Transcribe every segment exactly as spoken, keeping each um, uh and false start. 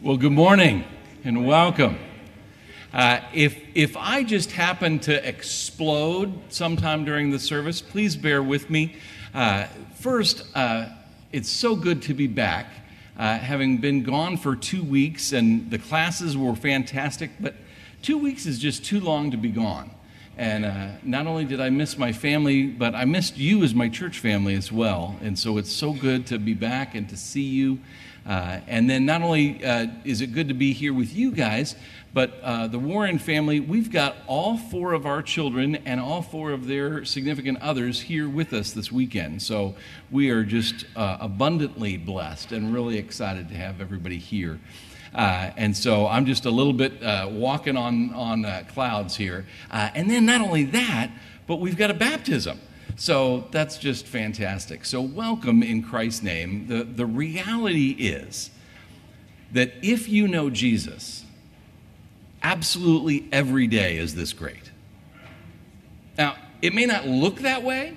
Well, good morning and welcome. Uh, if if I just happen to explode sometime during the service, please bear with me. Uh, first, uh, it's so good to be back, uh, having been gone for two weeks, and the classes were fantastic, but two weeks is just too long to be gone. And uh, not only did I miss my family, but I missed you as my church family as well. And so it's so good to be back and to see you. Uh, and then not only uh, is it good to be here with you guys, but uh, the Warren family, we've got all four of our children and all four of their significant others here with us this weekend. So we are just uh, abundantly blessed and really excited to have everybody here. Uh, and so I'm just a little bit uh, walking on, on uh, clouds here. Uh, and then not only that, but we've got a baptism. So that's just fantastic. So welcome in Christ's name. The, the reality is that if you know Jesus, absolutely every day is this great. Now, it may not look that way,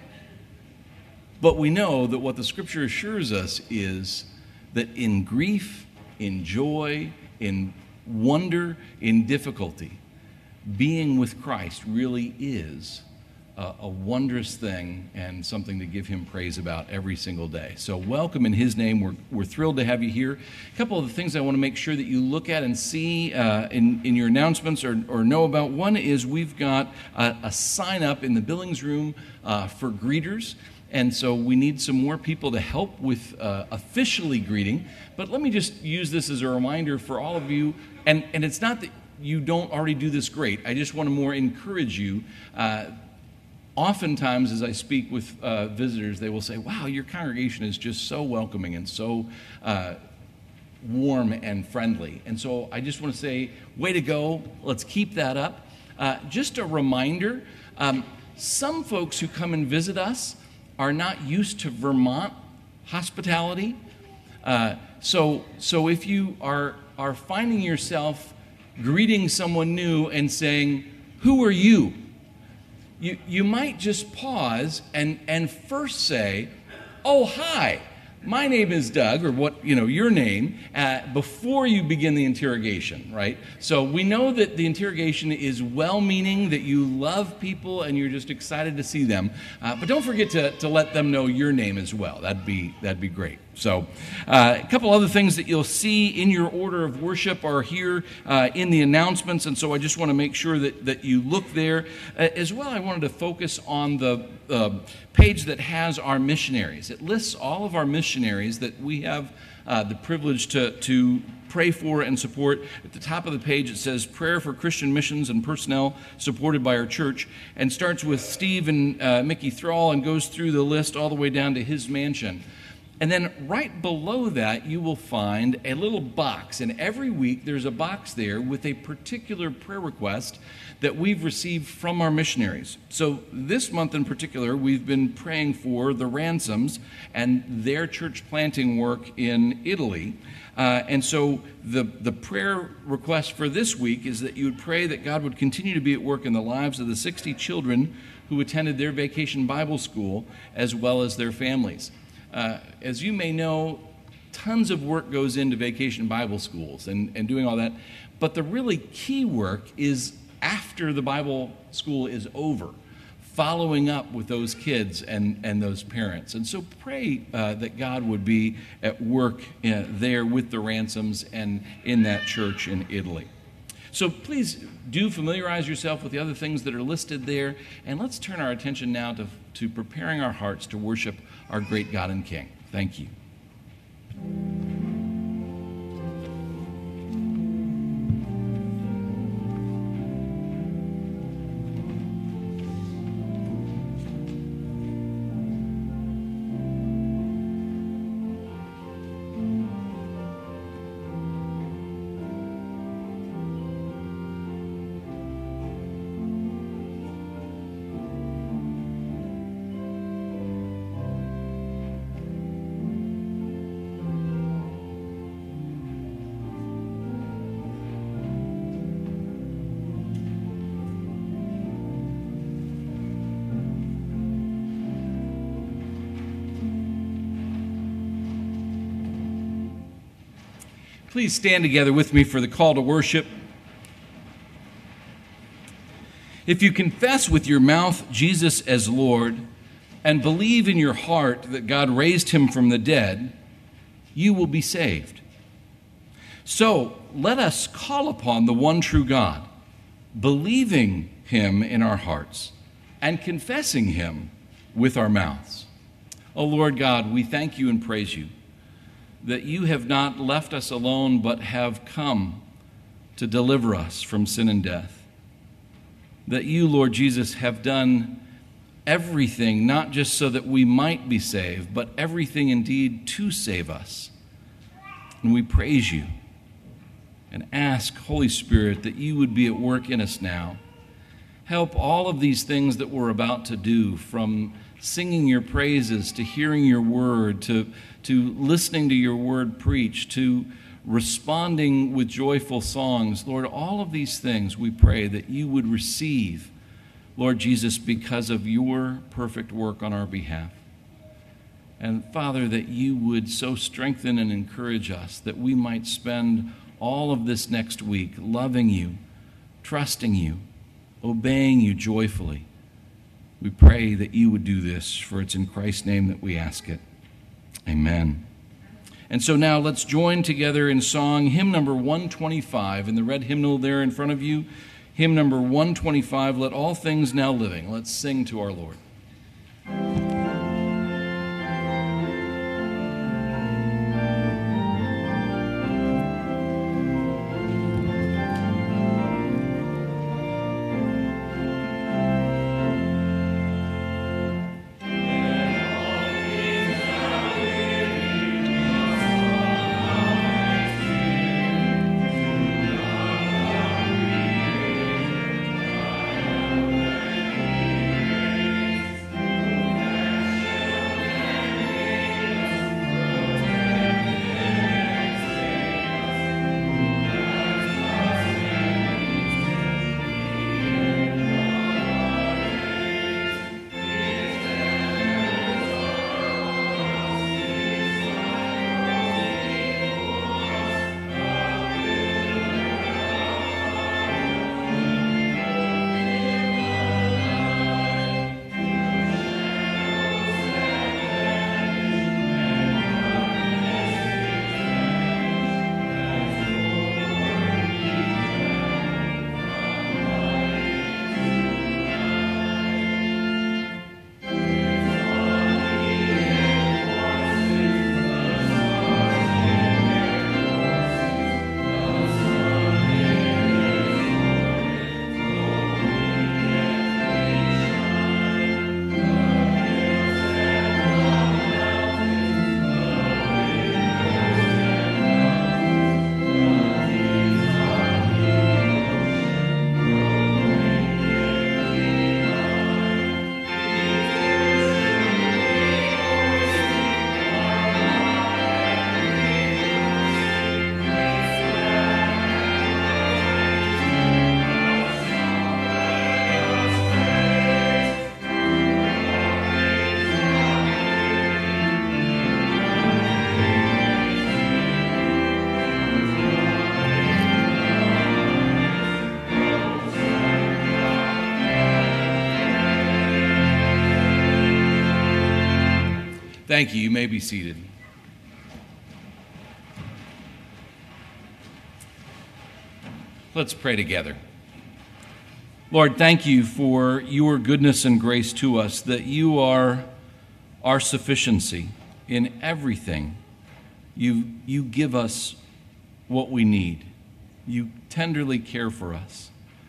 but we know that what the Scripture assures us is that in grief, in joy, in wonder, in difficulty, being with Christ really is a, a wondrous thing and something to give him praise about every single day. So welcome in his name. We're, we're thrilled to have you here. A couple of the things I want to make sure that you look at and see uh, in, in your announcements or, or know about. One is we've got a, a sign up in the Billings room uh, for greeters. And so we need some more people to help with uh, officially greeting. But let me just use this as a reminder for all of you. And, and it's not that you don't already do this great. I just want to more encourage you. Uh, oftentimes, as I speak with uh, visitors, they will say, wow, your congregation is just so welcoming and so uh, warm and friendly. And so I just want to say, way to go. Let's keep that up. Uh, just a reminder, um, some folks who come and visit us are not used to Vermont hospitality. Uh, so so if you are, are finding yourself greeting someone new and saying, who are you? You, you might just pause and, and first say, oh, hi, my name is Doug, or what, you know, your name, uh, before you begin the interrogation, right? So we know that the interrogation is well-meaning, that you love people and you're just excited to see them. Uh, but don't forget to, to let them know your name as well. That'd be, that'd be great. So uh, a couple other things that you'll see in your order of worship are here uh, in the announcements, and so I just want to make sure that, that you look there. Uh, as well, I wanted to focus on the uh, page that has our missionaries. It lists all of our missionaries that we have uh, the privilege to, to pray for and support. At the top of the page it says prayer for Christian missions and personnel supported by our church, and starts with Steve and uh, Mickey Thrall and goes through the list all the way down to his mansion. And then right below that, you will find a little box. And every week, there's a box there with a particular prayer request that we've received from our missionaries. So this month in particular, we've been praying for the Ransoms and their church planting work in Italy. Uh, and so the, the prayer request for this week is that you would pray that God would continue to be at work in the lives of the sixty children who attended their vacation Bible school, as well as their families. Uh, as you may know, tons of work goes into vacation Bible schools and, and doing all that. But the really key work is after the Bible school is over, following up with those kids and, and those parents. And so pray uh, that God would be at work uh, there with the Ransoms and in that church in Italy. So please do familiarize yourself with the other things that are listed there, and let's turn our attention now to, to preparing our hearts to worship our great God and King. Thank you. Please stand together with me for the call to worship. If you confess with your mouth Jesus as Lord and believe in your heart that God raised him from the dead, you will be saved. So let us call upon the one true God, believing him in our hearts and confessing him with our mouths. O Lord God, we thank you and praise you that you have not left us alone, but have come to deliver us from sin and death. That you, Lord Jesus, have done everything, not just so that we might be saved, but everything indeed to save us. And we praise you and ask, Holy Spirit, that you would be at work in us now. Help all of these things that we're about to do, from singing your praises, to hearing your word, to, to listening to your word preached, to responding with joyful songs. Lord, all of these things we pray that you would receive, Lord Jesus, because of your perfect work on our behalf. And Father, that you would so strengthen and encourage us that we might spend all of this next week loving you, trusting you, obeying you joyfully. We pray that you would do this, for it's in Christ's name that we ask it. Amen. And so now let's join together in song, hymn number one twenty-five, in the red hymnal there in front of you. Hymn number one twenty-five, Let All Things Now Living. Let's sing to our Lord. Thank you. You may be seated. Let's pray together. Lord, thank you for your goodness and grace to us, that you are our sufficiency in everything. You, you give us what we need. You tenderly care for us.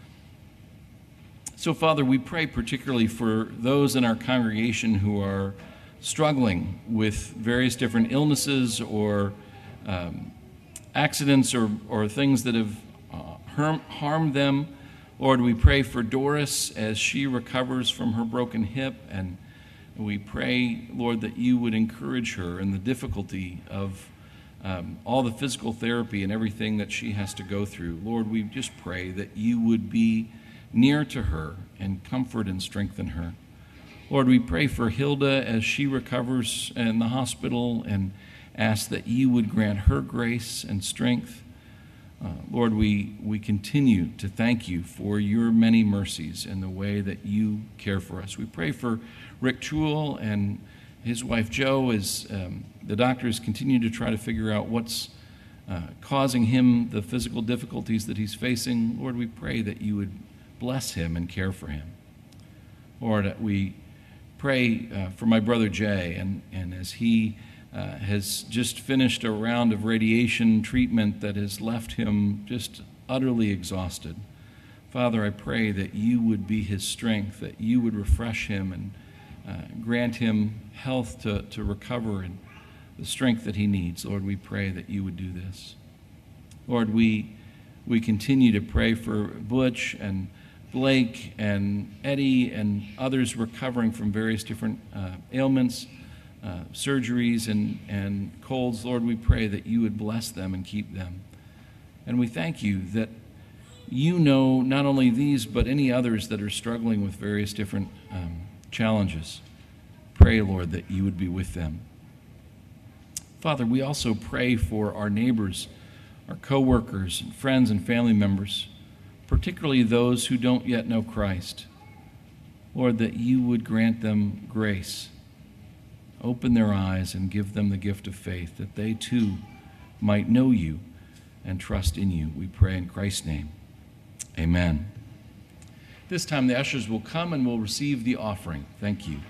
So, Father, we pray particularly for those in our congregation who are struggling with various different illnesses or um, accidents or, or things that have uh, harm, harmed them. Lord, we pray for Doris as she recovers from her broken hip, and we pray, Lord, that you would encourage her in the difficulty of um, all the physical therapy and everything that she has to go through. Lord, we just pray that you would be near to her and comfort and strengthen her. Lord, we pray for Hilda as she recovers in the hospital, and ask that you would grant her grace and strength. Uh, Lord, we, we continue to thank you for your many mercies and the way that you care for us. We pray for Rick Truel and his wife Jo as um, the doctors continue to try to figure out what's uh, causing him the physical difficulties that he's facing. Lord, we pray that you would bless him and care for him. Lord, we pray uh, for my brother Jay, and, and as he uh, has just finished a round of radiation treatment that has left him just utterly exhausted. Father, I pray that you would be his strength, that you would refresh him and uh, grant him health to, to recover and the strength that he needs. Lord, we pray that you would do this. Lord, we, we continue to pray for Butch and Blake and Eddie and others recovering from various different uh, ailments, uh, surgeries, and, and colds. Lord, we pray that you would bless them and keep them. And we thank you that you know not only these, but any others that are struggling with various different um, challenges. Pray, Lord, that you would be with them. Father, we also pray for our neighbors, our co-workers, and friends and family members, particularly those who don't yet know Christ. Lord, that you would grant them grace, open their eyes and give them the gift of faith, that they too might know you and trust in you. We pray in Christ's name. Amen. This time the ushers will come and will receive the offering. Thank you.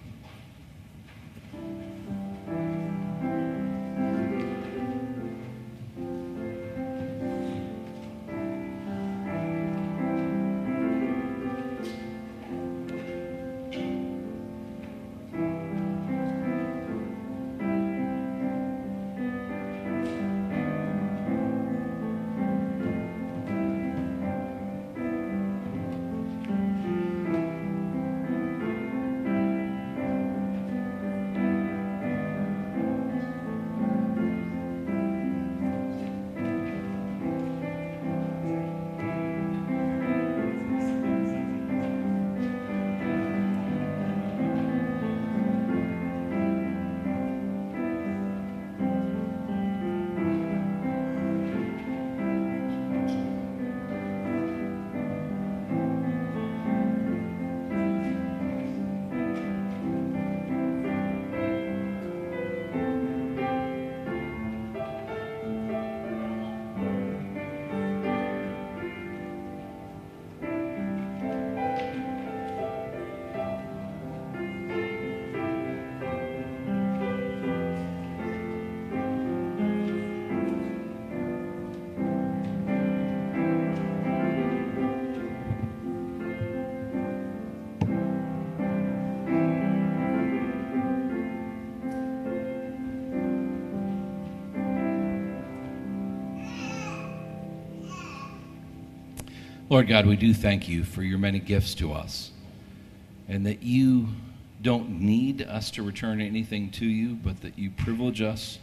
Lord God, we do thank you for your many gifts to us, and that you don't need us to return anything to you, but that you privilege us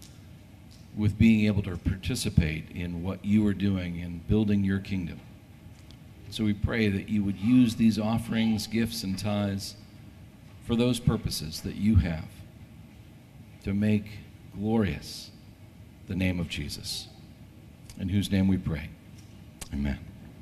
with being able to participate in what you are doing in building your kingdom. So we pray that you would use these offerings, gifts, and tithes for those purposes that you have to make glorious the name of Jesus, in whose name we pray. Amen.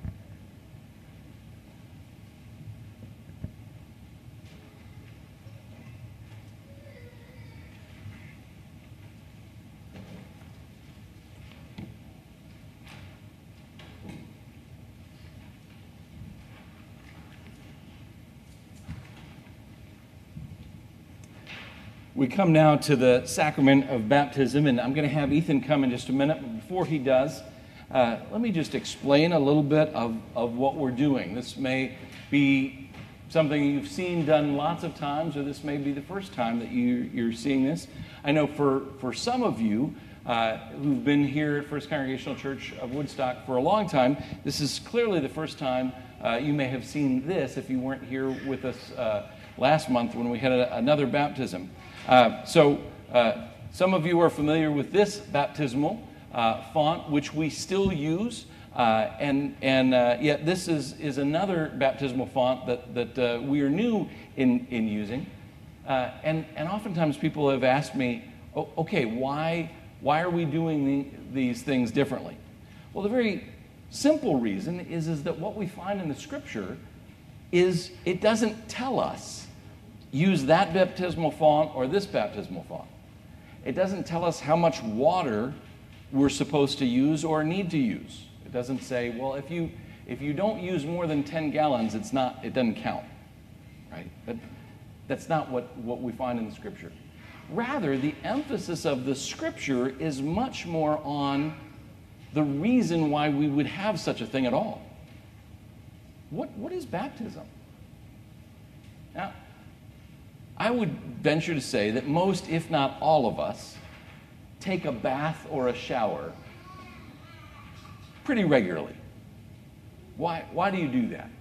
We come now to the sacrament of baptism, and I'm going to have Ethan come in just a minute. But before he does, uh, let me just explain a little bit of, of what we're doing. This may be something you've seen done lots of times, or this may be the first time that you, you're seeing this. I know for, for some of you uh, who've been here at First Congregational Church of Woodstock for a long time, this is clearly the first time uh, you may have seen this if you weren't here with us uh, last month when we had a, another baptism. Uh, so uh, some of you are familiar with this baptismal uh, font, which we still use, uh, and and uh, yet this is is another baptismal font that that uh, we are new in in using, uh, and and oftentimes people have asked me, O- okay, why, why are we doing the, these things differently? Well, the very simple reason is, is that what we find in the Scripture is it doesn't tell us, use that baptismal font or this baptismal font. It doesn't tell us how much water we're supposed to use or need to use. It doesn't say, well, if you if you don't use more than ten gallons, it's not, it doesn't count, right? But that's not what, what we find in the Scripture. Rather, the emphasis of the Scripture is much more on the reason why we would have such a thing at all. What, what is baptism? Now, I would venture to say that most, if not all of us, take a bath or a shower pretty regularly. Why, why do you do that?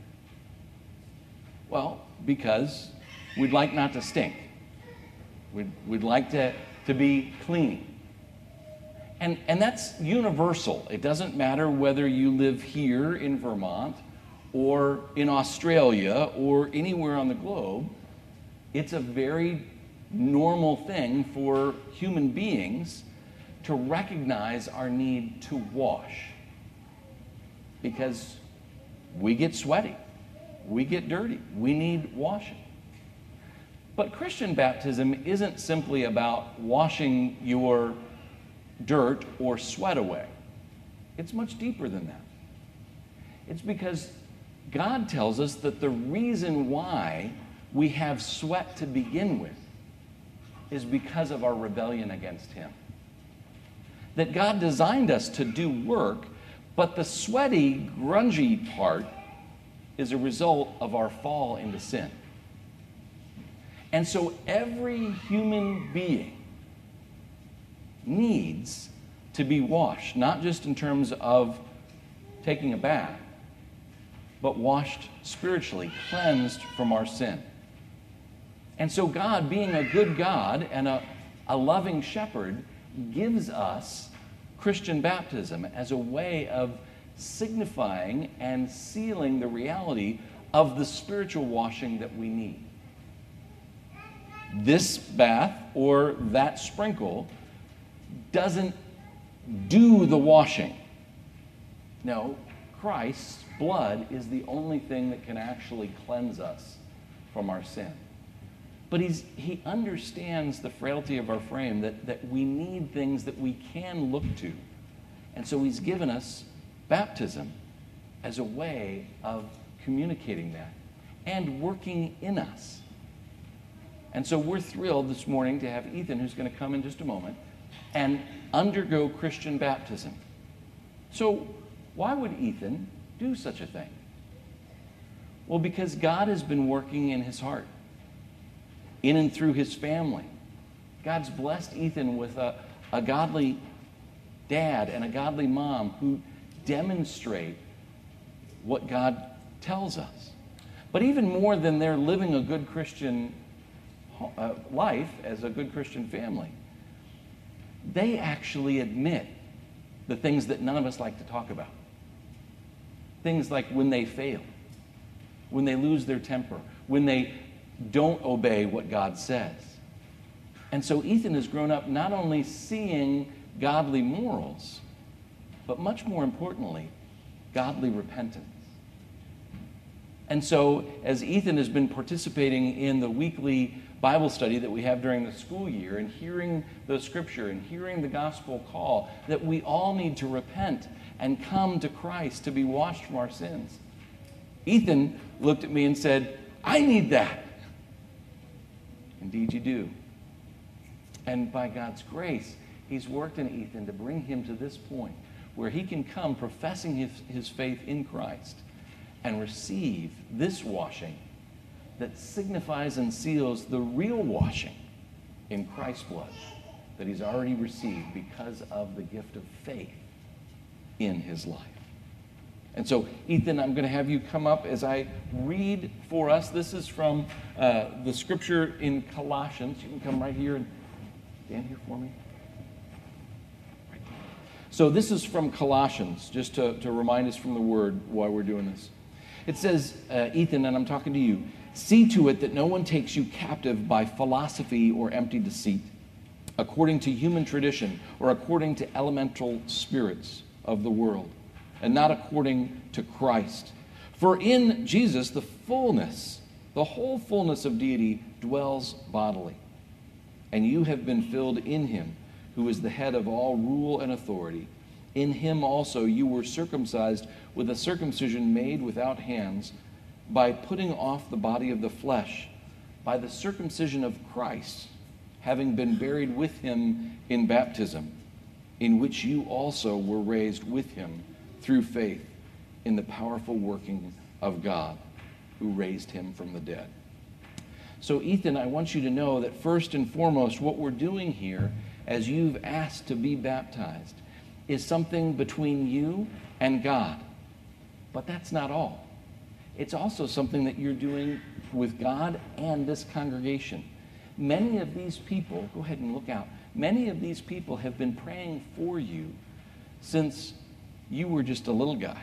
Well, because we'd like not to stink. We'd, we'd like to, to be clean. And, and that's universal. It doesn't matter whether you live here in Vermont or in Australia or anywhere on the globe. It's a very normal thing for human beings to recognize our need to wash. Because we get sweaty, we get dirty, we need washing. But Christian baptism isn't simply about washing your dirt or sweat away. It's much deeper than that. It's because God tells us that the reason why we have sweat to begin with is because of our rebellion against Him. That God designed us to do work, but the sweaty, grungy part is a result of our fall into sin. And so every human being needs to be washed, not just in terms of taking a bath, but washed spiritually, cleansed from our sin. And so God, being a good God and a, a loving shepherd, gives us Christian baptism as a way of signifying and sealing the reality of the spiritual washing that we need. This bath or that sprinkle doesn't do the washing. No, Christ's blood is the only thing that can actually cleanse us from our sin. But he's, he understands the frailty of our frame, that, that we need things that we can look to. And so he's given us baptism as a way of communicating that and working in us. And so we're thrilled this morning to have Ethan, who's going to come in just a moment, and undergo Christian baptism. So why would Ethan do such a thing? Well, because God has been working in his heart, in and through his family. God's blessed Ethan with a, a godly dad and a godly mom who demonstrate what God tells us. But even more than they're living a good Christian uh, life as a good Christian family, they actually admit the things that none of us like to talk about. Things like when they fail, when they lose their temper, when they don't obey what God says. And so Ethan has grown up not only seeing godly morals, but much more importantly, godly repentance. And so as Ethan has been participating in the weekly Bible study that we have during the school year and hearing the scripture and hearing the gospel call that we all need to repent and come to Christ to be washed from our sins, Ethan looked at me and said, I need that. Indeed you do. And by God's grace, he's worked in Ethan to bring him to this point where he can come professing his, his faith in Christ and receive this washing that signifies and seals the real washing in Christ's blood that he's already received because of the gift of faith in his life. And so, Ethan, I'm going to have you come up as I read for us. This is from uh, the scripture in Colossians. You can come right here and stand here for me. Right. So this is from Colossians, just to, to remind us from the Word why we're doing this. It says, uh, Ethan, and I'm talking to you, see to it that no one takes you captive by philosophy or empty deceit, according to human tradition or according to elemental spirits of the world, and not according to Christ. For in Jesus the fullness, the whole fullness of deity dwells bodily, and you have been filled in him, who is the head of all rule and authority. In him also you were circumcised with a circumcision made without hands, by putting off the body of the flesh, by the circumcision of Christ, having been buried with him in baptism, in which you also were raised with him through faith in the powerful working of God, who raised him from the dead. So, Ethan, I want you to know that first and foremost, what we're doing here, as you've asked to be baptized, is something between you and God. But that's not all. It's also something that you're doing with God and this congregation. Many of these people, go ahead and look out, many of these people have been praying for you since you were just a little guy.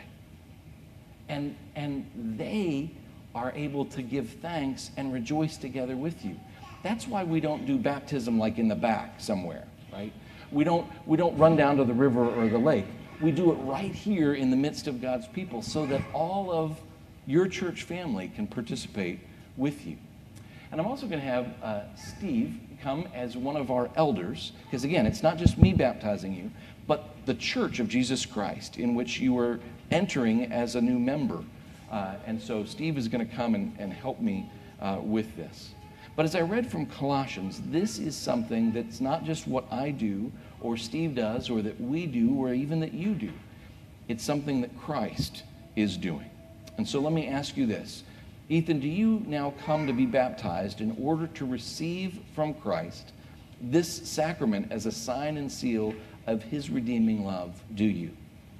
And, and they are able to give thanks and rejoice together with you. That's why we don't do baptism like in the back somewhere, right? We don't, we don't run down to the river or the lake. We do it right here in the midst of God's people so that all of your church family can participate with you. And I'm also going to have uh, Steve come as one of our elders, because again, it's not just me baptizing you, but the Church of Jesus Christ, in which you are entering as a new member. Uh, and so Steve is going to come and, and help me uh, with this. But as I read from Colossians, this is something that's not just what I do, or Steve does, or that we do, or even that you do. It's something that Christ is doing. And so let me ask you this. Ethan, do you now come to be baptized in order to receive from Christ this sacrament as a sign and seal of his redeeming love? Do you?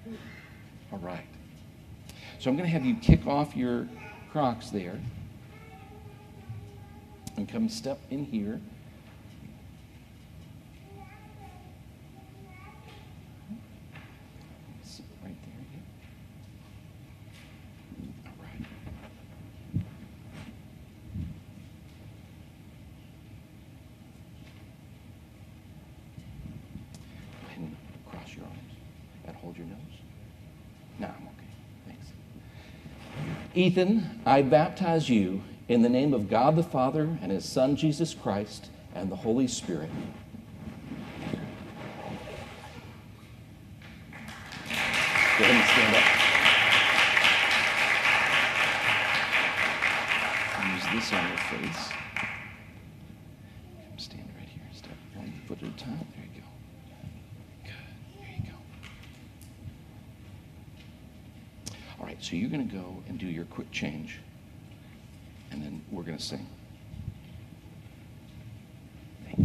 All right. So I'm going to have you kick off your Crocs there and come step in here. Sit right there. All right. Go ahead and cross your arms and hold your nose. No, I'm okay. Thanks. Ethan, I baptize you in the name of God the Father and his Son Jesus Christ and the Holy Spirit. Go ahead and stand up. Use this on your face. Come stand right here. Step one foot at a time. There you go. Good. There you go. All right, so you're going to go and do your quick change. And then we're going to sing. Thank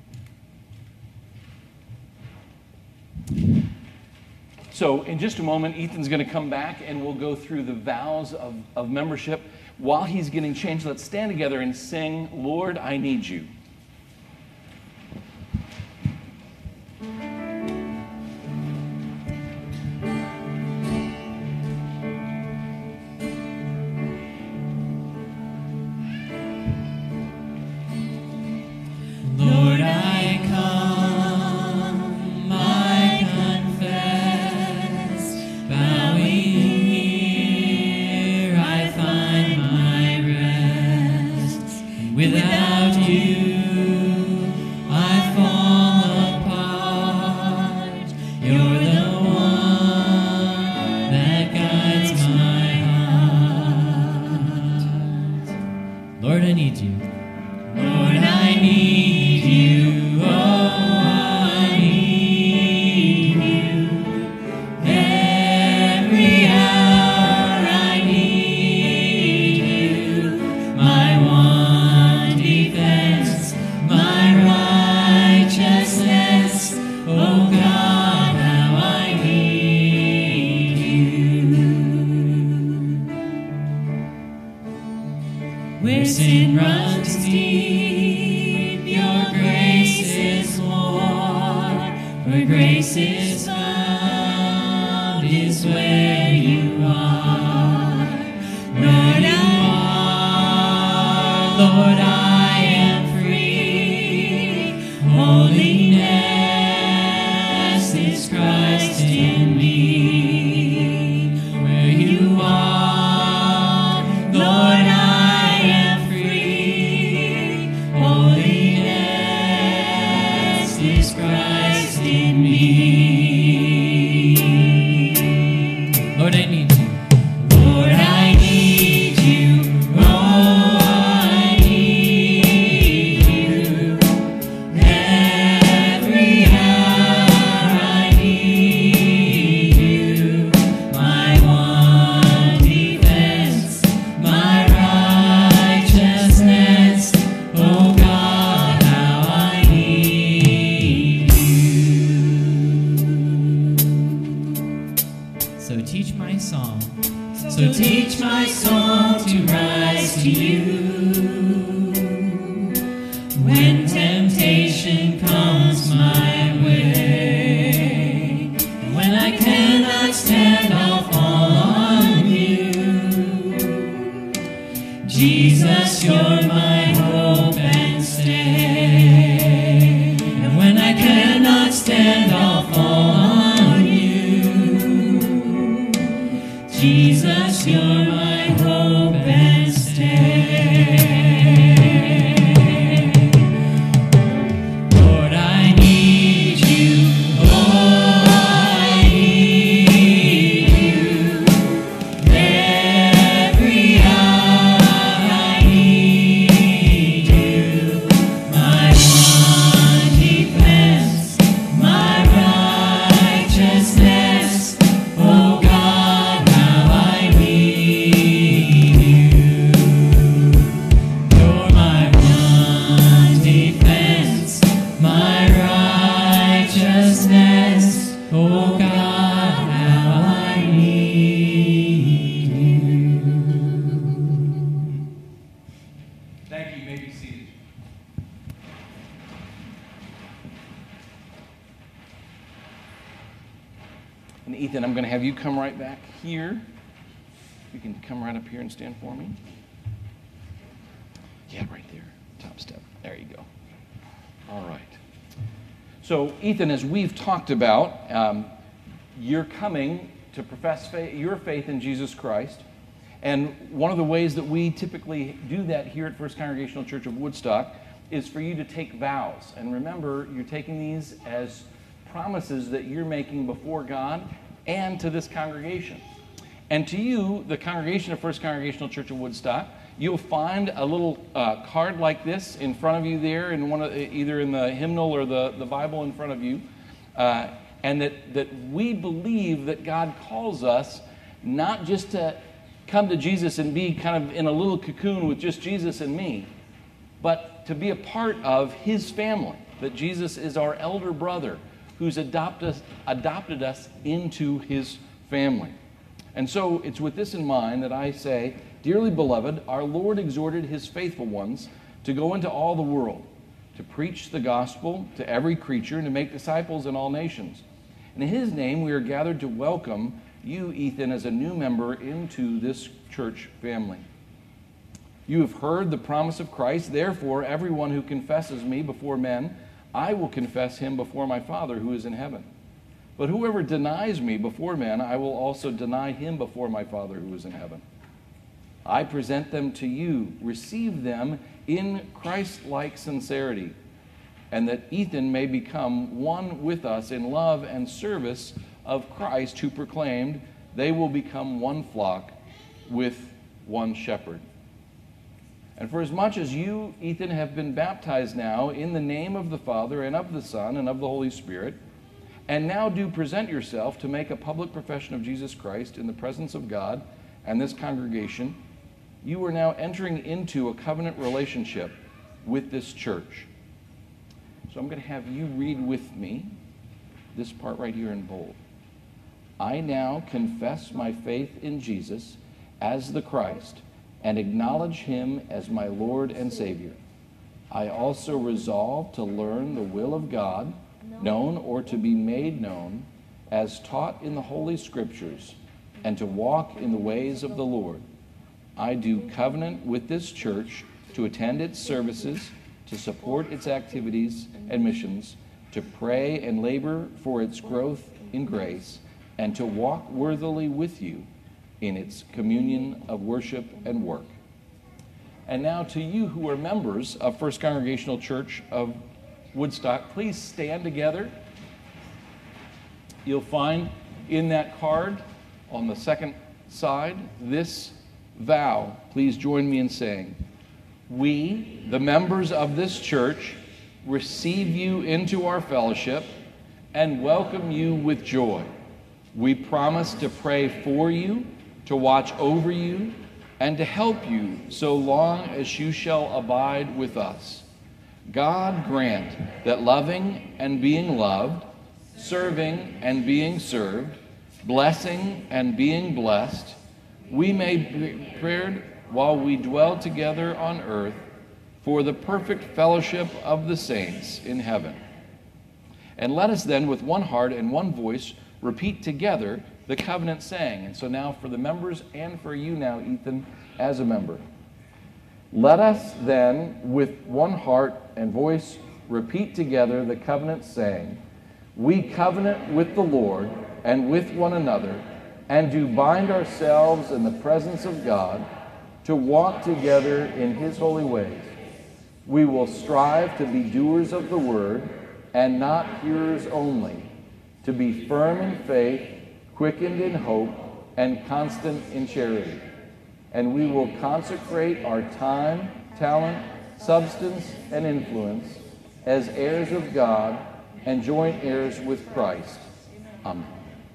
you. So in just a moment, Ethan's going to come back and we'll go through the vows of, of membership. While he's getting changed, let's stand together and sing, Lord, I Need You. Lord, I am free. Holy So teach my song, so teach my song to rise to you. When temptation comes my way, when I cannot stand, I'll fall on you. Jesus, you're my hope and stay. And when I cannot stand, I'll fall on you. Jesus, you're my hope and stay. Lord, I need you. Oh, I need you. Every hour I need you. My one defense, my righteousness. Oh God, how I need you. You're my one defense, my righteousness. Oh God, how I need you. Thank you. You may be seated. And Ethan, I'm going to have you come right back here. You can come right up here and stand for me. Yeah, right there. Top step. There you go. All right. So, Ethan, as we've talked about, um, you're coming to profess faith, your faith in Jesus Christ. And one of the ways that we typically do that here at First Congregational Church of Woodstock is for you to take vows. And remember, you're taking these as promises that you're making before God and to this congregation. And to you, the congregation of First Congregational Church of Woodstock, you'll find a little uh, card like this in front of you there, in one of, either in the hymnal or the, the Bible in front of you. Uh, and that, that we believe that God calls us not just to come to Jesus and be kind of in a little cocoon with just Jesus and me, but to be a part of his family, that Jesus is our elder brother who's adopt us, adopted us into his family. And so it's with this in mind that I say, dearly beloved, our Lord exhorted his faithful ones to go into all the world, to preach the gospel to every creature and to make disciples in all nations. And in his name we are gathered to welcome you, Ethan, as a new member into this church family. You have heard the promise of Christ, therefore everyone who confesses me before men, I will confess him before my Father who is in heaven. But whoever denies me before men, I will also deny him before my Father who is in heaven. I present them to you. Receive them in Christ-like sincerity, and that Ethan may become one with us in love and service of Christ, who proclaimed, they will become one flock with one shepherd. And for as much as you, Ethan, have been baptized now in the name of the Father and of the Son and of the Holy Spirit, and now do present yourself to make a public profession of Jesus Christ in the presence of God and this congregation, you are now entering into a covenant relationship with this church. So I'm going to have you read with me this part right here in bold. I now confess my faith in Jesus as the Christ and acknowledge him as my Lord and Savior. I also resolve to learn the will of God, known or to be made known, as taught in the Holy Scriptures, and to walk in the ways of the Lord. I do covenant with this church to attend its services, to support its activities and missions, to pray and labor for its growth in grace, and to walk worthily with you in its communion of worship and work. And now to you who are members of First Congregational Church of Woodstock, please stand together. You'll find in that card on the second side this vow. Please join me in saying, we, the members of this church, receive you into our fellowship and welcome you with joy. We promise to pray for you, to watch over you, and to help you so long as you shall abide with us. God grant that loving and being loved, serving and being served, blessing and being blessed, we may be prepared while we dwell together on earth for the perfect fellowship of the saints in heaven. And let us then with one heart and one voice repeat together the covenant saying. And so now for the members and for you now, Ethan, as a member. Let us then with one heart and voice repeat together the covenant saying, we covenant with the Lord and with one another, and do bind ourselves in the presence of God to walk together in his holy ways. We will strive to be doers of the word and not hearers only, to be firm in faith, quickened in hope, and constant in charity. And we will consecrate our time, talent, substance, and influence as heirs of God and joint heirs with Christ. Amen.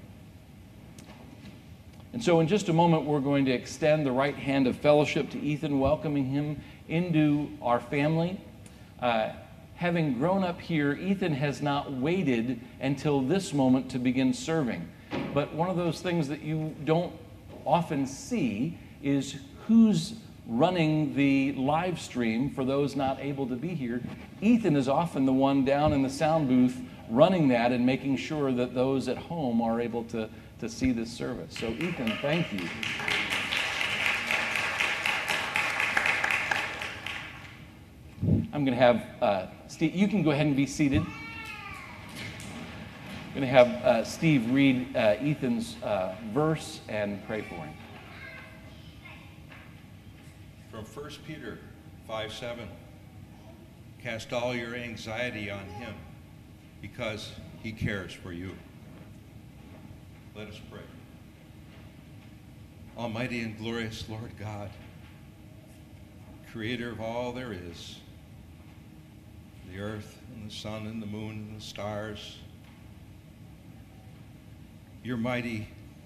And so in just a moment, we're going to extend the right hand of fellowship to Ethan, welcoming him into our family. Uh, having grown up here, Ethan has not waited until this moment to begin serving. But one of those things that you don't often see is who's running the live stream for those not able to be here. Ethan is often the one down in the sound booth running that and making sure that those at home are able to to see this service. So Ethan, thank you. I'm going to have uh, Steve, you can go ahead and be seated. I'm going to have uh, Steve read uh, Ethan's uh, verse and pray for him. From First Peter five seven, cast all your anxiety on him because he cares for you. Let us pray. Almighty and glorious Lord God, creator of all there is, the earth and the sun and the moon and the stars, your mighty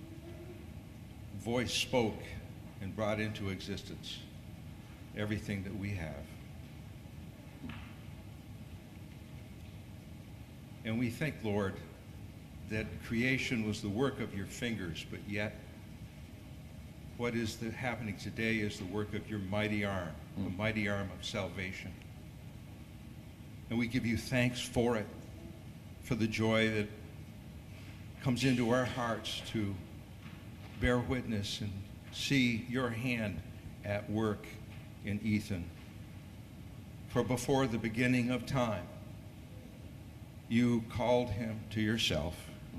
voice spoke and brought into existence everything that we have. And we thank, Lord, that creation was the work of your fingers, but yet what is the, happening today is the work of your mighty arm, mm. the mighty arm of salvation. And we give you thanks for it, for the joy that comes into our hearts to bear witness and see your hand at work in Ethan. For before the beginning of time, you called him to yourself.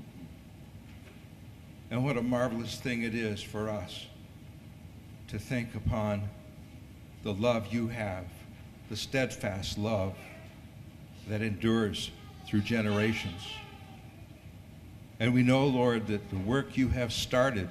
And what a marvelous thing it is for us to think upon the love you have, the steadfast love that endures through generations. And we know, Lord, that the work you have started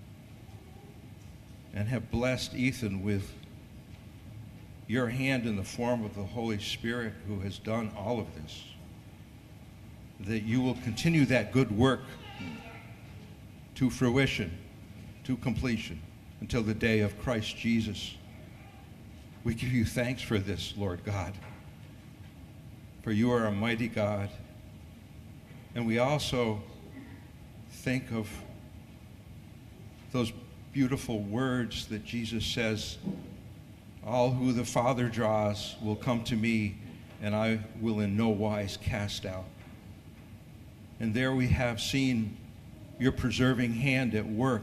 and have blessed Ethan with your hand in the form of the Holy Spirit who has done all of this, that you will continue that good work to fruition, to completion, until the day of Christ Jesus. We give you thanks for this, Lord God, for you are a mighty God. And we also think of those beautiful words that Jesus says, all who the Father draws will come to me, and I will in no wise cast out. And there we have seen your preserving hand at work.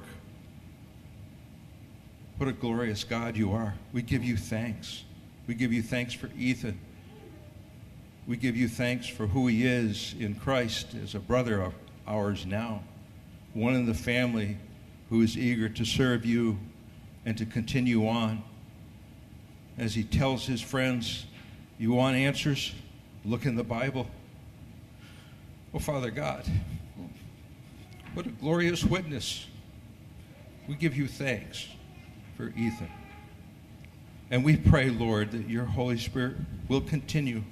What a glorious God you are. We give you thanks. We give you thanks for Ethan. We give you thanks for who he is in Christ as a brother of ours now, one in the family who is eager to serve you and to continue on. As he tells his friends, you want answers? Look in the Bible. Oh, Father God, what a glorious witness. We give you thanks for Ethan. And we pray, Lord, that your Holy Spirit will continue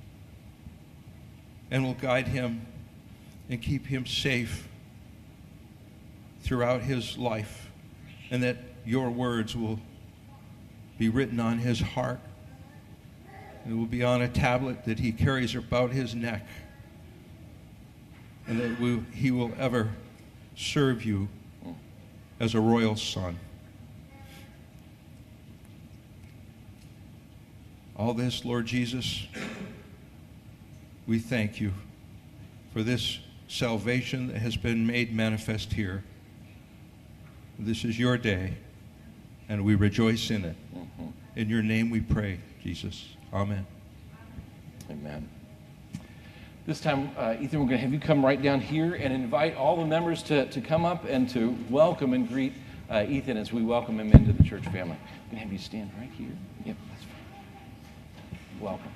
and will guide him and keep him safe throughout his life, and that your words will be written on his heart. It will be on a tablet that he carries about his neck, and that we, he will ever serve you as a royal son. All this, Lord Jesus, we thank you for this salvation that has been made manifest here. This is your day, and we rejoice in it. Mm-hmm. In your name we pray, Jesus. Amen. Amen. This time, uh, Ethan, we're going to have you come right down here and invite all the members to, to come up and to welcome and greet uh, Ethan as we welcome him into the church family. I'm going to have you stand right here. Yep, that's fine. Welcome.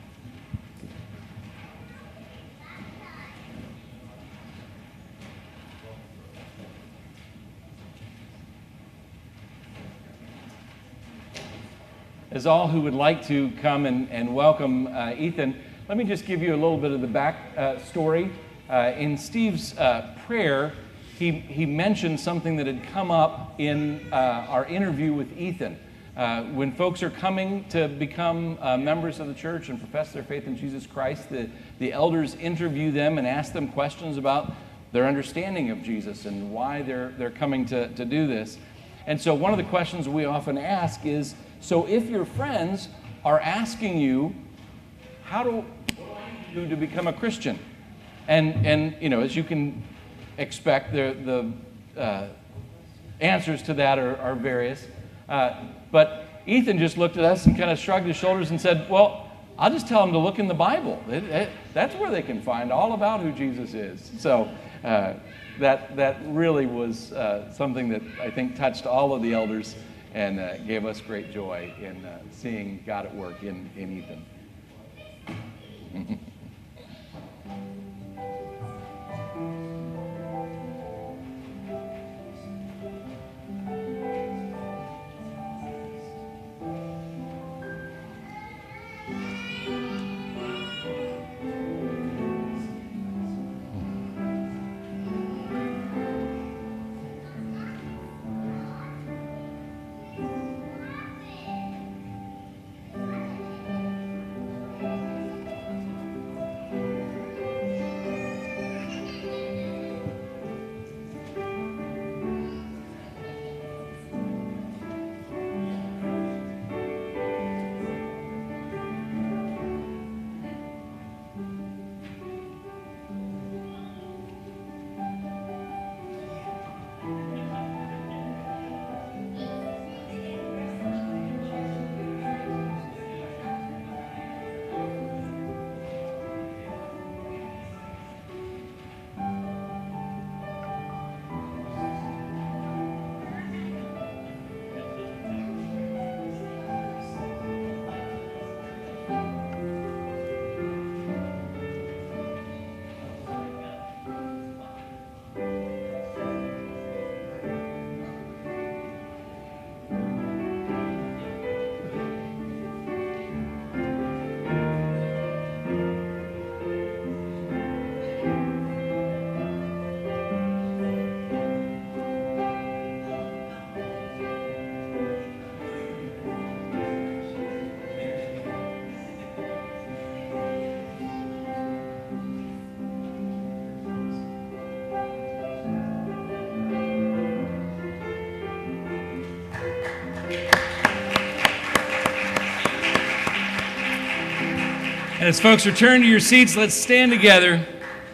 As all who would like to come and, and welcome uh, Ethan, let me just give you a little bit of the back uh, story. Uh, in Steve's uh, prayer, he, he mentioned something that had come up in uh, our interview with Ethan. Uh, when folks are coming to become uh, members of the church and profess their faith in Jesus Christ, the, the elders interview them and ask them questions about their understanding of Jesus and why they're, they're coming to, to do this. And so one of the questions we often ask is, so if your friends are asking you, how do, what do I do to become a Christian? And, and you know, as you can expect, the, the uh, answers to that are, are various. Uh, but Ethan just looked at us and kind of shrugged his shoulders and said, well, I'll just tell them to look in the Bible. It, it, that's where they can find all about who Jesus is. So uh, that, that really was uh, something that I think touched all of the elders and uh, gave us great joy in uh, seeing God at work in, in Ethan. As folks return to your seats, let's stand together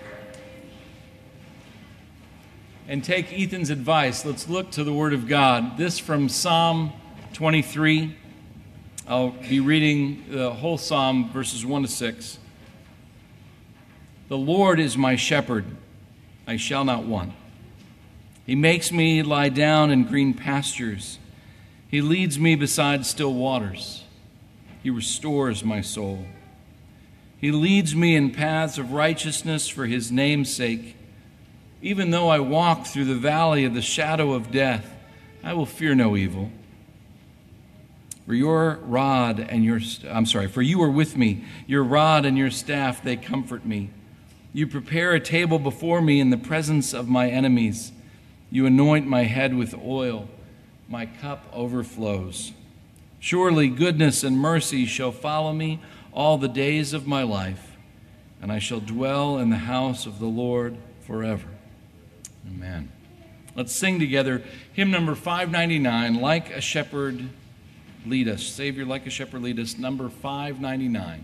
and take Ethan's advice. Let's look to the Word of God. This from Psalm twenty-three. I'll be reading the whole psalm, verses one to six. The Lord is my shepherd, I shall not want. He makes me lie down in green pastures. He leads me beside still waters. He restores my soul. He leads me in paths of righteousness for his name's sake. Even though I walk through the valley of the shadow of death, I will fear no evil. For your rod and your, I'm sorry, for you are with me. Your rod and your staff, they comfort me. You prepare a table before me in the presence of my enemies. You anoint my head with oil. My cup overflows. Surely goodness and mercy shall follow me all the days of my life, and I shall dwell in the house of the Lord forever. Amen. Let's sing together hymn number five ninety-nine, Like a Shepherd Lead Us. Savior, like a shepherd lead us, number five ninety-nine.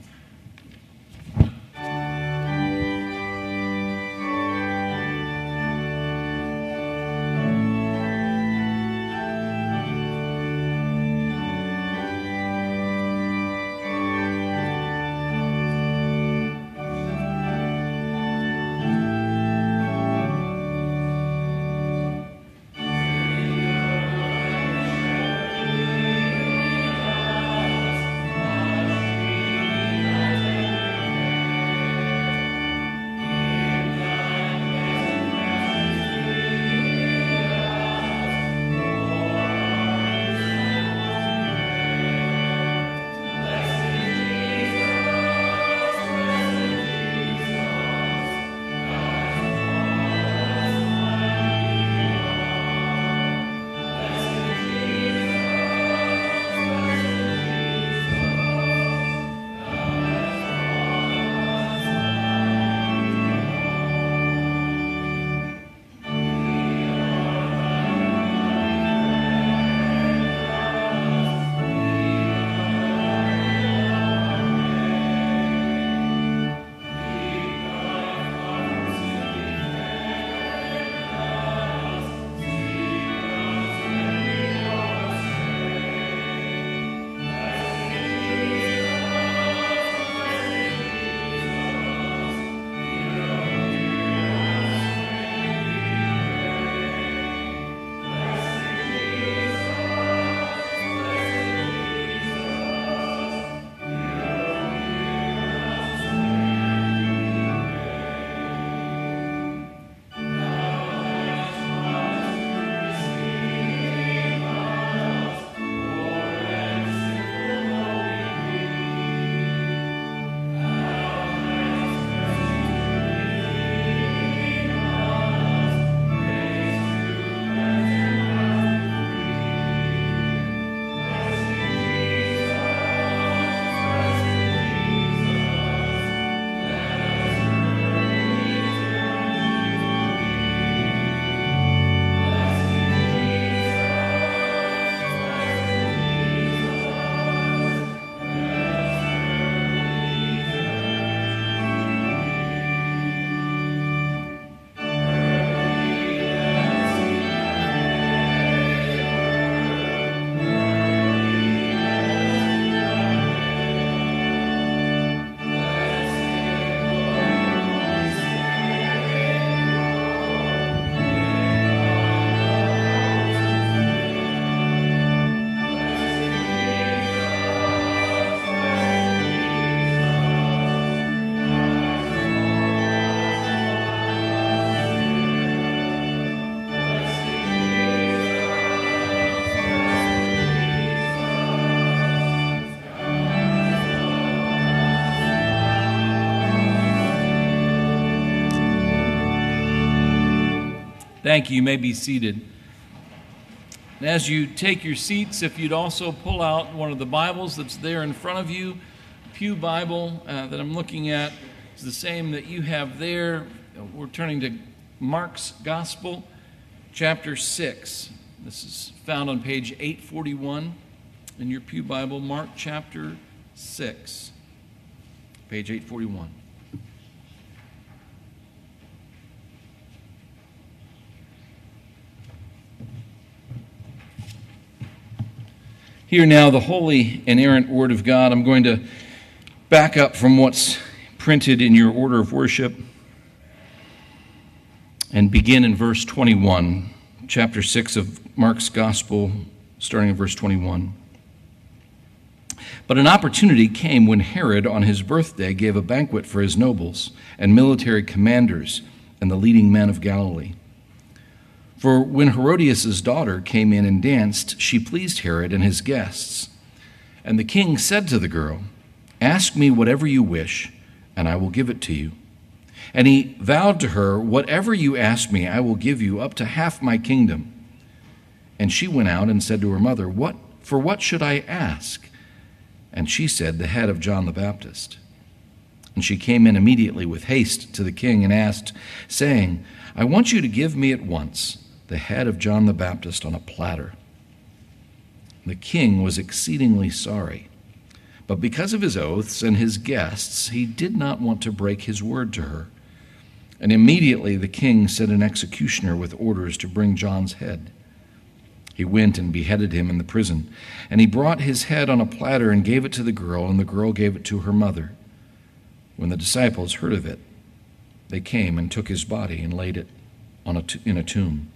Thank you. You may be seated. And as you take your seats, if you'd also pull out one of the Bibles that's there in front of you, Pew Bible uh, that I'm looking at is the same that you have there. We're turning to Mark's Gospel, chapter six. This is found on page eight forty-one in your Pew Bible, Mark chapter six, page eight forty-one. Hear now the holy, inerrant Word of God. I'm going to back up from what's printed in your order of worship and begin in verse twenty-one, chapter six of Mark's Gospel, starting in verse twenty-one. But an opportunity came when Herod, on his birthday, gave a banquet for his nobles and military commanders and the leading men of Galilee. For when Herodias' daughter came in and danced, she pleased Herod and his guests. And the king said to the girl, "Ask me whatever you wish, and I will give it to you." And he vowed to her, "Whatever you ask me, I will give you, up to half my kingdom." And she went out and said to her mother, "What for what should I ask?" And she said, "The head of John the Baptist." And she came in immediately with haste to the king and asked, saying, "I want you to give me at once the head of John the Baptist on a platter. The king was exceedingly sorry, but because of his oaths and his guests, he did not want to break his word to her. And immediately the king sent an executioner with orders to bring John's head. He went and beheaded him in the prison, and he brought his head on a platter and gave it to the girl, and the girl gave it to her mother. When the disciples heard of it, they came and took his body and laid it on a t- in a tomb.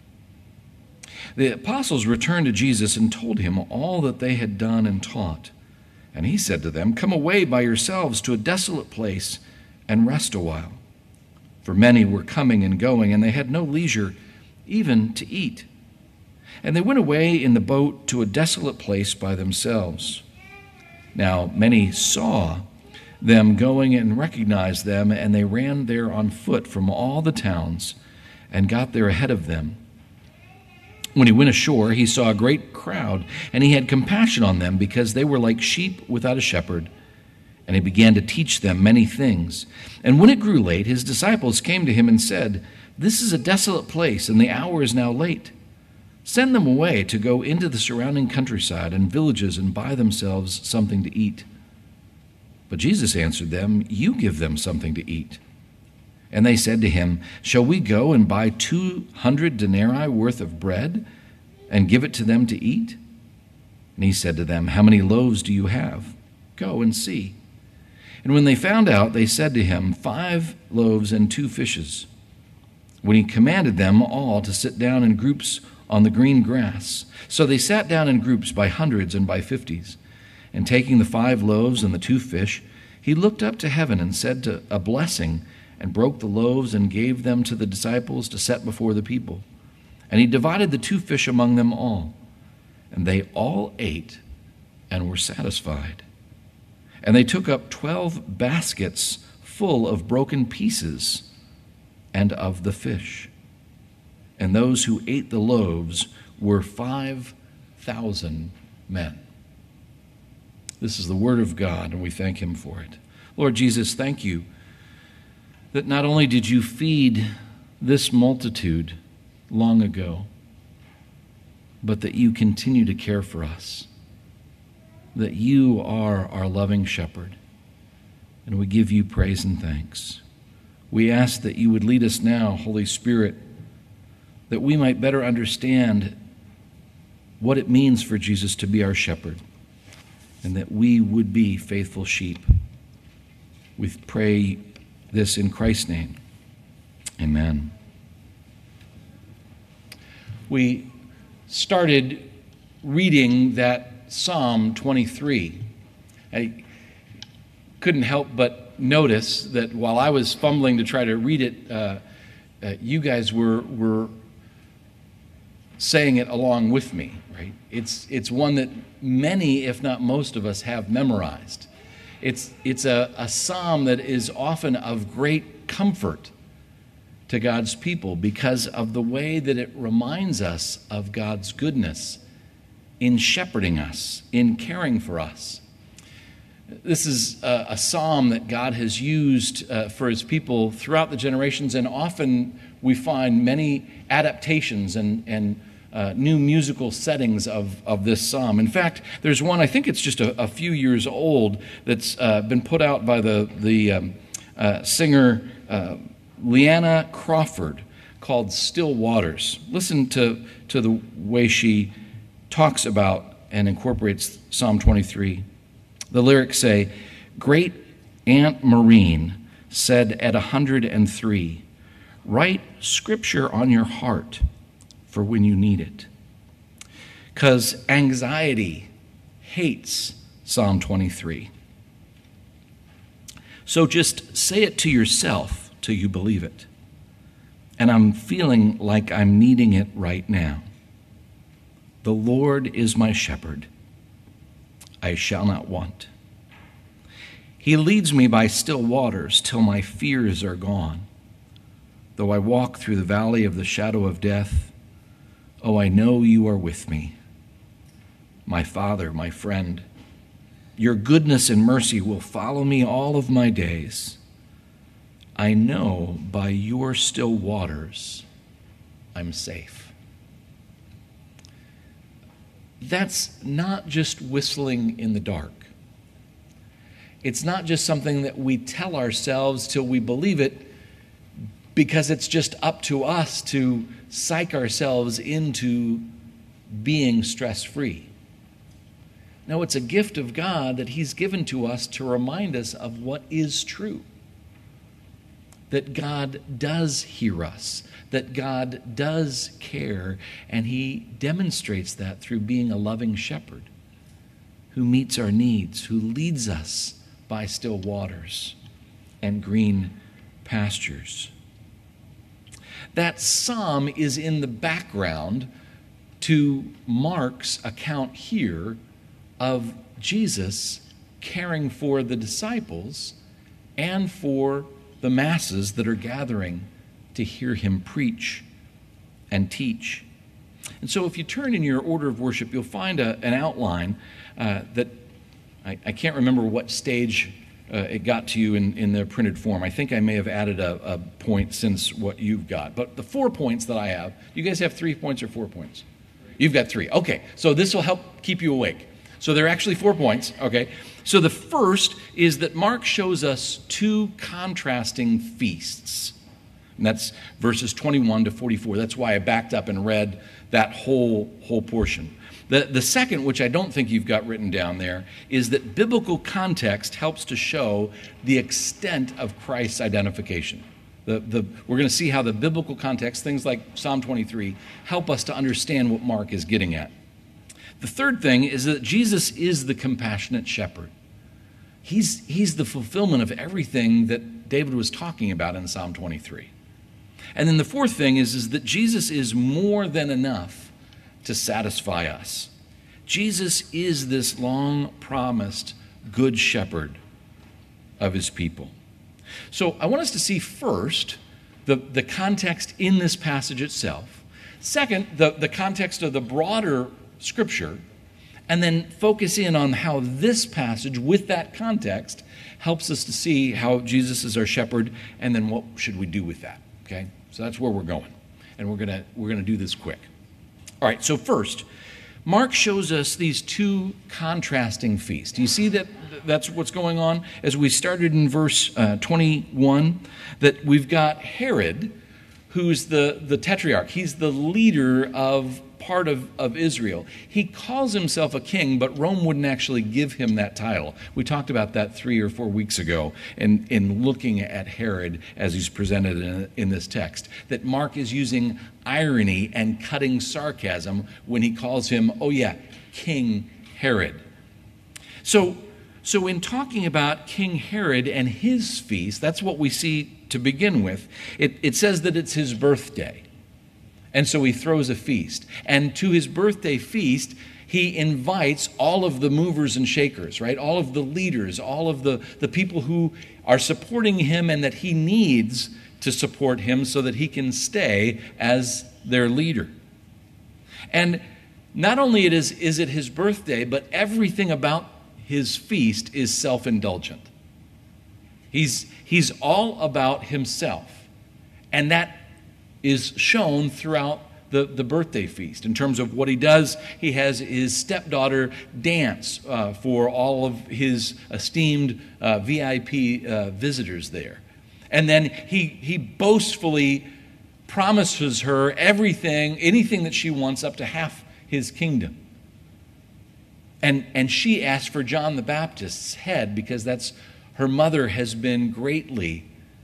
The apostles returned to Jesus and told him all that they had done and taught. And he said to them, "Come away by yourselves to a desolate place and rest a while." For many were coming and going, and they had no leisure even to eat. And they went away in the boat to a desolate place by themselves. Now many saw them going and recognized them, and they ran there on foot from all the towns and got there ahead of them. When he went ashore, he saw a great crowd, and he had compassion on them because they were like sheep without a shepherd. And he began to teach them many things. And when it grew late, his disciples came to him and said, "This is a desolate place, and the hour is now late. Send them away to go into the surrounding countryside and villages and buy themselves something to eat." But Jesus answered them, "You give them something to eat." And they said to him, "Shall we go and buy two hundred denarii worth of bread and give it to them to eat?" And he said to them, "How many loaves do you have? Go and see." And when they found out, they said to him, "Five loaves and two fishes." When he commanded them all to sit down in groups on the green grass. So they sat down in groups by hundreds and by fifties. And taking the five loaves and the two fish, he looked up to heaven and said to a blessing, and broke the loaves and gave them to the disciples to set before the people. And he divided the two fish among them all. And they all ate and were satisfied. And they took up twelve baskets full of broken pieces and of the fish. And those who ate the loaves were five thousand men. This is the word of God, and we thank him for it. Lord Jesus, thank you that not only did you feed this multitude long ago, but that you continue to care for us, that you are our loving shepherd, and we give you praise and thanks. We ask that you would lead us now, Holy Spirit, that we might better understand what it means for Jesus to be our shepherd, and that we would be faithful sheep. We pray this in Christ's name. Amen. We started reading that Psalm twenty-three. I couldn't help but notice that while I was fumbling to try to read it, uh, uh, you guys were were saying it along with me, right? It's it's one that many, if not most of us, have memorized. It's, it's a, a psalm that is often of great comfort to God's people because of the way that it reminds us of God's goodness in shepherding us, in caring for us. This is a, a psalm that God has used uh, for his people throughout the generations, and often we find many adaptations and, and Uh, new musical settings of, of this psalm. In fact, there's one, I think it's just a, a few years old, that's uh, been put out by the, the um, uh, singer uh, Leanna Crawford called Still Waters. Listen to, to the way she talks about and incorporates Psalm twenty-three. The lyrics say, "Great Aunt Maureen said at one hundred three, 'Write scripture on your heart for when you need it.' 'Cause anxiety hates Psalm twenty-three. So just say it to yourself till you believe it. And I'm feeling like I'm needing it right now. The Lord is my shepherd. I shall not want. He leads me by still waters till my fears are gone. Though I walk through the valley of the shadow of death, oh, I know you are with me, my Father, my friend. Your goodness and mercy will follow me all of my days. I know by your still waters I'm safe. That's not just whistling in the dark. It's not just something that we tell ourselves till we believe it, because it's just up to us to psych ourselves into being stress-free. No, it's a gift of God that He's given to us to remind us of what is true. That God does hear us, that God does care, and He demonstrates that through being a loving shepherd who meets our needs, who leads us by still waters and green pastures. That psalm is in the background to Mark's account here of Jesus caring for the disciples and for the masses that are gathering to hear Him preach and teach. And so if you turn in your order of worship, you'll find a, an outline uh, that I, I can't remember what stage uh, it got to you in, in the printed form. I think I may have added a, a point since what you've got. But the four points that I have, do you guys have three points or four points? You've got three. Okay, so this will help keep you awake. So there are actually four points, okay? So the first is that Mark shows us two contrasting feasts. And that's verses twenty-one to forty-four. That's why I backed up and read that whole, whole portion. The, the second, which I don't think you've got written down there, is that biblical context helps to show the extent of Christ's identification. The, the, we're going to see how the biblical context, things like Psalm twenty-three, help us to understand what Mark is getting at. The third thing is that Jesus is the compassionate shepherd. He's, he's the fulfillment of everything that David was talking about in Psalm twenty-three. And then the fourth thing is, is that Jesus is more than enough to satisfy us. Jesus is this long-promised good shepherd of His people. So I want us to see first the, the context in this passage itself. Second, the, the context of the broader Scripture, and then focus in on how this passage, with that context, helps us to see how Jesus is our shepherd, and then what should we do with that, okay? So that's where we're going, and we're gonna we're gonna do this quick. All right, so first, Mark shows us these two contrasting feasts. Do you see that that's what's going on? As we started in verse uh, twenty-one, that we've got Herod, who's the, the tetrarch. He's the leader of part of, of Israel. He calls himself a king, but Rome wouldn't actually give him that title. We talked about that three or four weeks ago in, in looking at Herod as he's presented in, in this text, that Mark is using irony and cutting sarcasm when he calls him, oh yeah, King Herod. So, so in talking about King Herod and his feast, that's what we see to begin with. It, it says that it's his birthday. And so he throws a feast. And to his birthday feast, he invites all of the movers and shakers, right? All of the leaders, all of the, the people who are supporting him and that he needs to support him so that he can stay as their leader. And not only it is, is it his birthday, but everything about his feast is self-indulgent. He's, he's all about himself. And that is shown throughout the, the birthday feast. In terms of what he does, he has his stepdaughter dance uh, for all of his esteemed uh, V I P uh, visitors there. And then he, he boastfully promises her everything, anything that she wants, up to half his kingdom. And, and she asks for John the Baptist's head because that's her mother has been greatly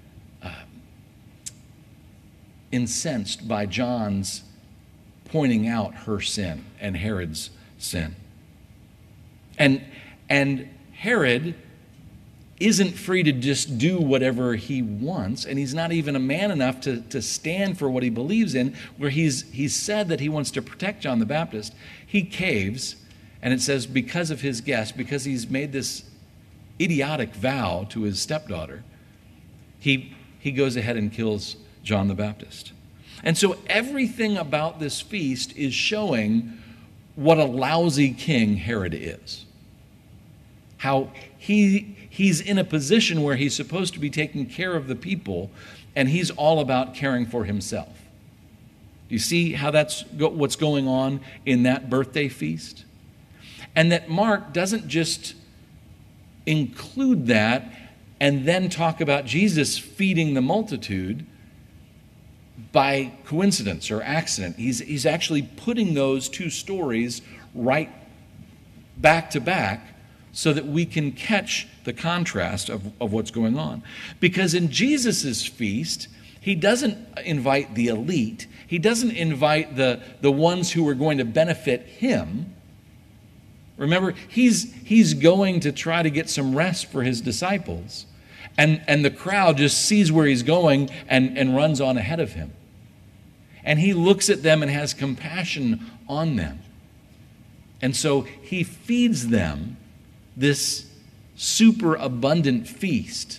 incensed by John's pointing out her sin and Herod's sin. And, and Herod isn't free to just do whatever he wants, and he's not even a man enough to, to stand for what he believes in, where he's, he's said that he wants to protect John the Baptist. He caves, and it says because of his guest, because he's made this idiotic vow to his stepdaughter, he, he goes ahead and kills John the Baptist. And so everything about this feast is showing what a lousy king Herod is. How he he's in a position where he's supposed to be taking care of the people, and he's all about caring for himself. Do you see how that's go- what's going on in that birthday feast? And that Mark doesn't just include that and then talk about Jesus feeding the multitude by coincidence or accident. He's, he's actually putting those two stories right back to back so that we can catch the contrast of, of what's going on. Because in Jesus' feast, he doesn't invite the elite. He doesn't invite the, the ones who are going to benefit him. Remember, he's, he's going to try to get some rest for his disciples. And, and the crowd just sees where he's going and, and runs on ahead of him. And he looks at them and has compassion on them. And so he feeds them this super abundant feast,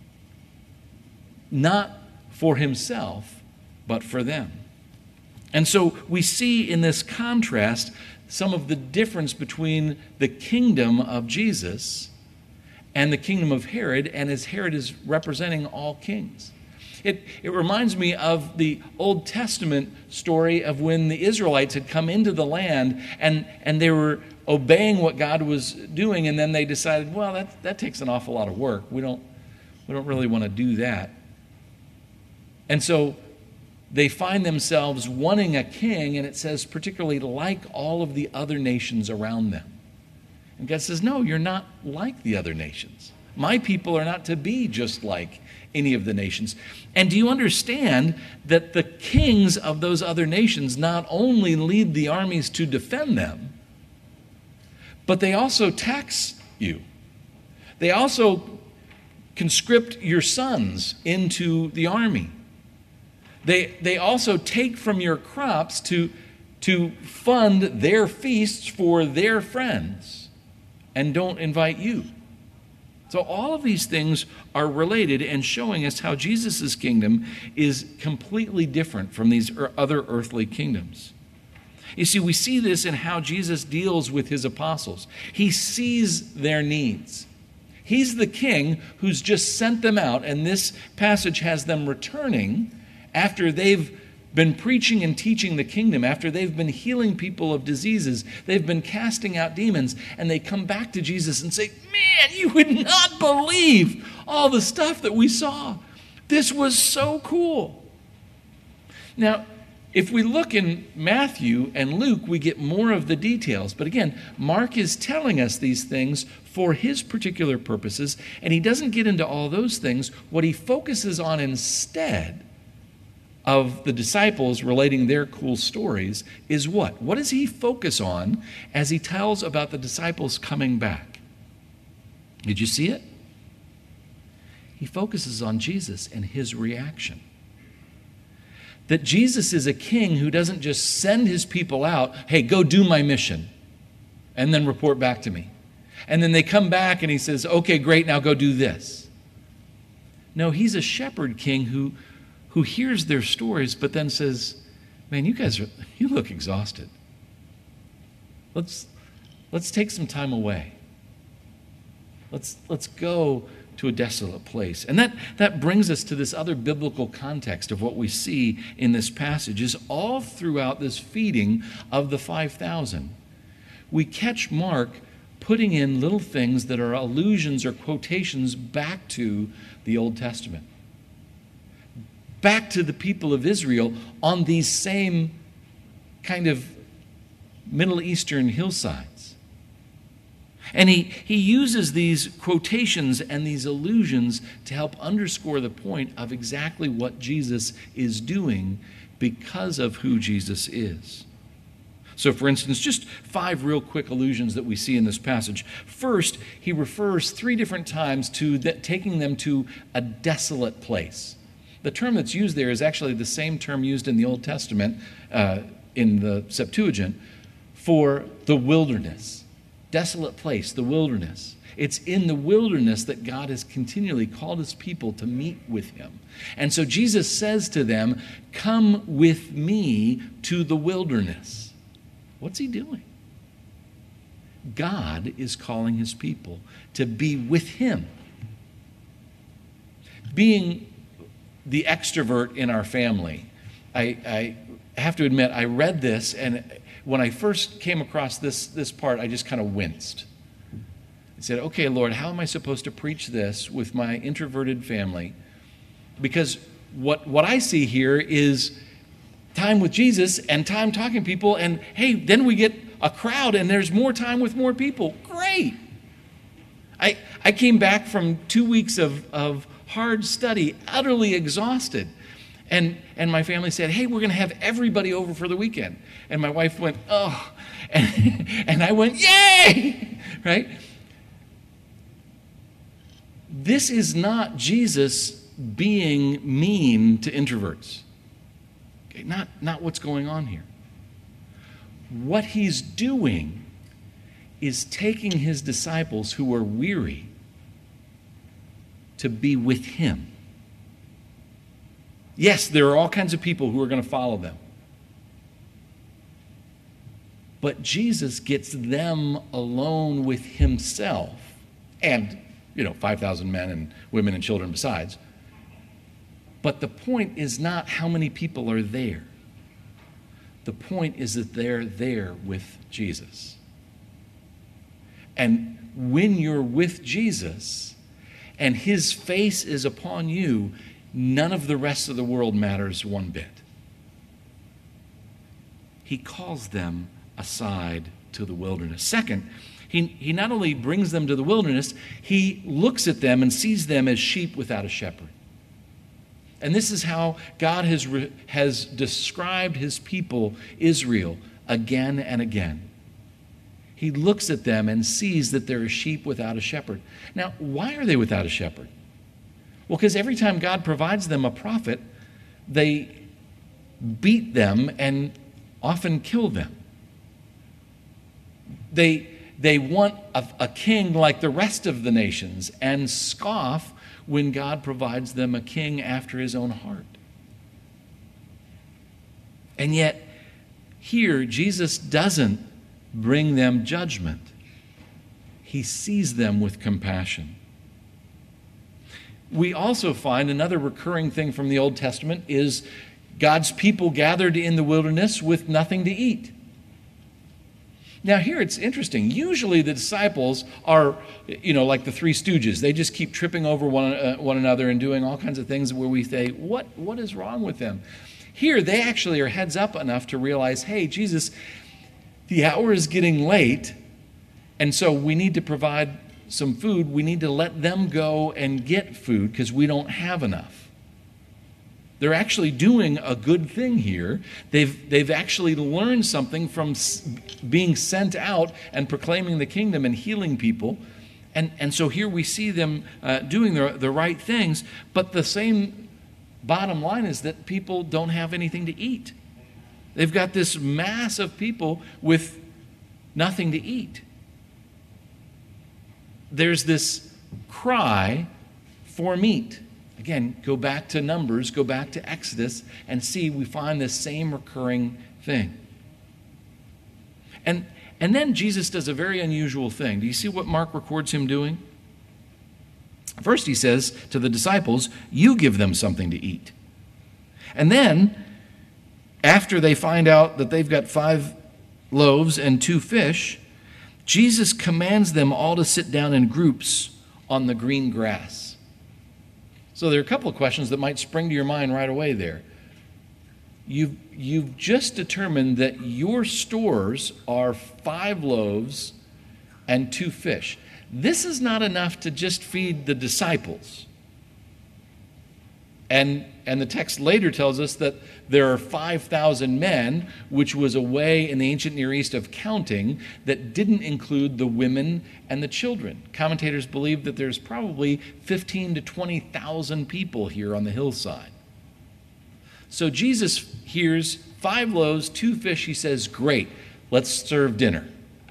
not for himself, but for them. And so we see in this contrast some of the difference between the kingdom of Jesus and the kingdom of Herod, and as Herod is representing all kings. It, it reminds me of the Old Testament story of when the Israelites had come into the land and, and they were obeying what God was doing, and then they decided, well, that, that takes an awful lot of work. We don't, we don't really want to do that. And so they find themselves wanting a king, and it says particularly like all of the other nations around them. And God says, no, you're not like the other nations. My people are not to be just like any of the nations. And do you understand that the kings of those other nations not only lead the armies to defend them, but they also tax you. They also conscript your sons into the army. They, they also take from your crops to, to fund their feasts for their friends and don't invite you. So all of these things are related and showing us how Jesus' kingdom is completely different from these other earthly kingdoms. You see, we see this in how Jesus deals with his apostles. He sees their needs. He's the king who's just sent them out, and this passage has them returning after they've been preaching and teaching the kingdom, after they've been healing people of diseases, they've been casting out demons, and they come back to Jesus and say, man, you would not believe all the stuff that we saw. This was so cool. Now, if we look in Matthew and Luke, we get more of the details. But again, Mark is telling us these things for his particular purposes, and he doesn't get into all those things. What he focuses on instead of the disciples relating their cool stories is what? What does he focus on as he tells about the disciples coming back? Did you see it? He focuses on Jesus and his reaction. That Jesus is a king who doesn't just send his people out, hey, go do my mission, and then report back to me. And then they come back and he says, okay, great, now go do this. No, he's a shepherd king who, who hears their stories, but then says, man, you guys are, you look exhausted. Let's, let's take some time away. Let's, let's go to a desolate place. And that, that brings us to this other biblical context of what we see in this passage is all throughout this feeding of the five thousand. We catch Mark putting in little things that are allusions or quotations back to the Old Testament, back to the people of Israel on these same kind of Middle Eastern hillsides. And he, he uses these quotations and these allusions to help underscore the point of exactly what Jesus is doing because of who Jesus is. So, for instance, just five real quick allusions that we see in this passage. First, he refers three different times to the, taking them to a desolate place. The term that's used there is actually the same term used in the Old Testament, uh, in the Septuagint, for the wilderness. Desolate place, the wilderness. It's in the wilderness that God has continually called his people to meet with him. And so Jesus says to them, come with me to the wilderness. What's he doing? God is calling his people to be with him. Being the extrovert in our family, I, I I have to admit, I read this, and when I first came across this, this part, I just kind of winced. I said, okay, Lord, how am I supposed to preach this with my introverted family? Because what, what I see here is time with Jesus and time talking to people, and hey, then we get a crowd and there's more time with more people. Great. I, I came back from two weeks of, of hard study, utterly exhausted. And, and my family said, hey, we're going to have everybody over for the weekend. And my wife went, oh. And, and I went, yay! Right? This is not Jesus being mean to introverts. Okay, not, not what's going on here. What he's doing is taking his disciples who are weary to be with him. Yes, there are all kinds of people who are going to follow them. But Jesus gets them alone with himself and, you know, five thousand men and women and children besides. But the point is not how many people are there. The point is that they're there with Jesus. And when you're with Jesus and his face is upon you, none of the rest of the world matters one bit. He calls them aside to the wilderness. Second, he, he not only brings them to the wilderness, he looks at them and sees them as sheep without a shepherd. And this is how God has, re, has described his people, Israel, again and again. He looks at them and sees that they're a sheep without a shepherd. Now, why are they without a shepherd? Well, because every time God provides them a prophet, they beat them and often kill them. They, they want a, a king like the rest of the nations and scoff when God provides them a king after his own heart. And yet, here, Jesus doesn't bring them judgment. He sees them with compassion. We also find another recurring thing from the Old Testament is God's people gathered in the wilderness with nothing to eat. Now here it's interesting. Usually the disciples are, you know, like the Three Stooges. They just keep tripping over one, uh, one another and doing all kinds of things where we say, what, what is wrong with them? Here they actually are heads up enough to realize, hey, Jesus, the hour is getting late, and so we need to provide some food. We need to let them go and get food because we don't have enough. They're actually doing a good thing here. They've, they've actually learned something from s- being sent out and proclaiming the kingdom and healing people. And, and so here we see them uh, doing the, the right things, but the same bottom line is that people don't have anything to eat. They've got this mass of people with nothing to eat. There's this cry for meat. Again, go back to Numbers, go back to Exodus, and see we find this same recurring thing. And, and then Jesus does a very unusual thing. Do you see what Mark records him doing? First he says to the disciples, you give them something to eat. And then, after they find out that they've got five loaves and two fish, Jesus commands them all to sit down in groups on the green grass. So there are a couple of questions that might spring to your mind right away there. You've, you've just determined that your stores are five loaves and two fish. This is not enough to just feed the disciples. And, and the text later tells us that there are five thousand men, which was a way in the ancient Near East of counting that didn't include the women and the children. Commentators believe that there's probably fifteen to twenty thousand people here on the hillside. So Jesus hears five loaves, two fish. He says, great, let's serve dinner.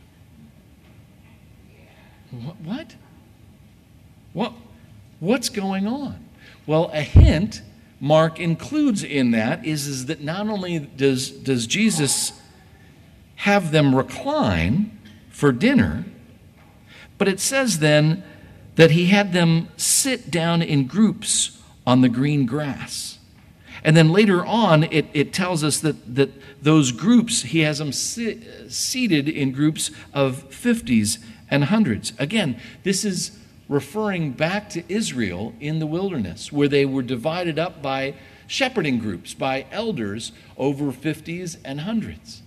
What? What? What's going on? Well, a hint Mark includes in that is, is that not only does, does Jesus have them recline for dinner, but it says then that he had them sit down in groups on the green grass. And then later on, it, it tells us that, that those groups, he has them si- seated in groups of fifties and hundreds. Again, this is referring back to Israel in the wilderness, where they were divided up by shepherding groups, by elders over fifties and hundreds.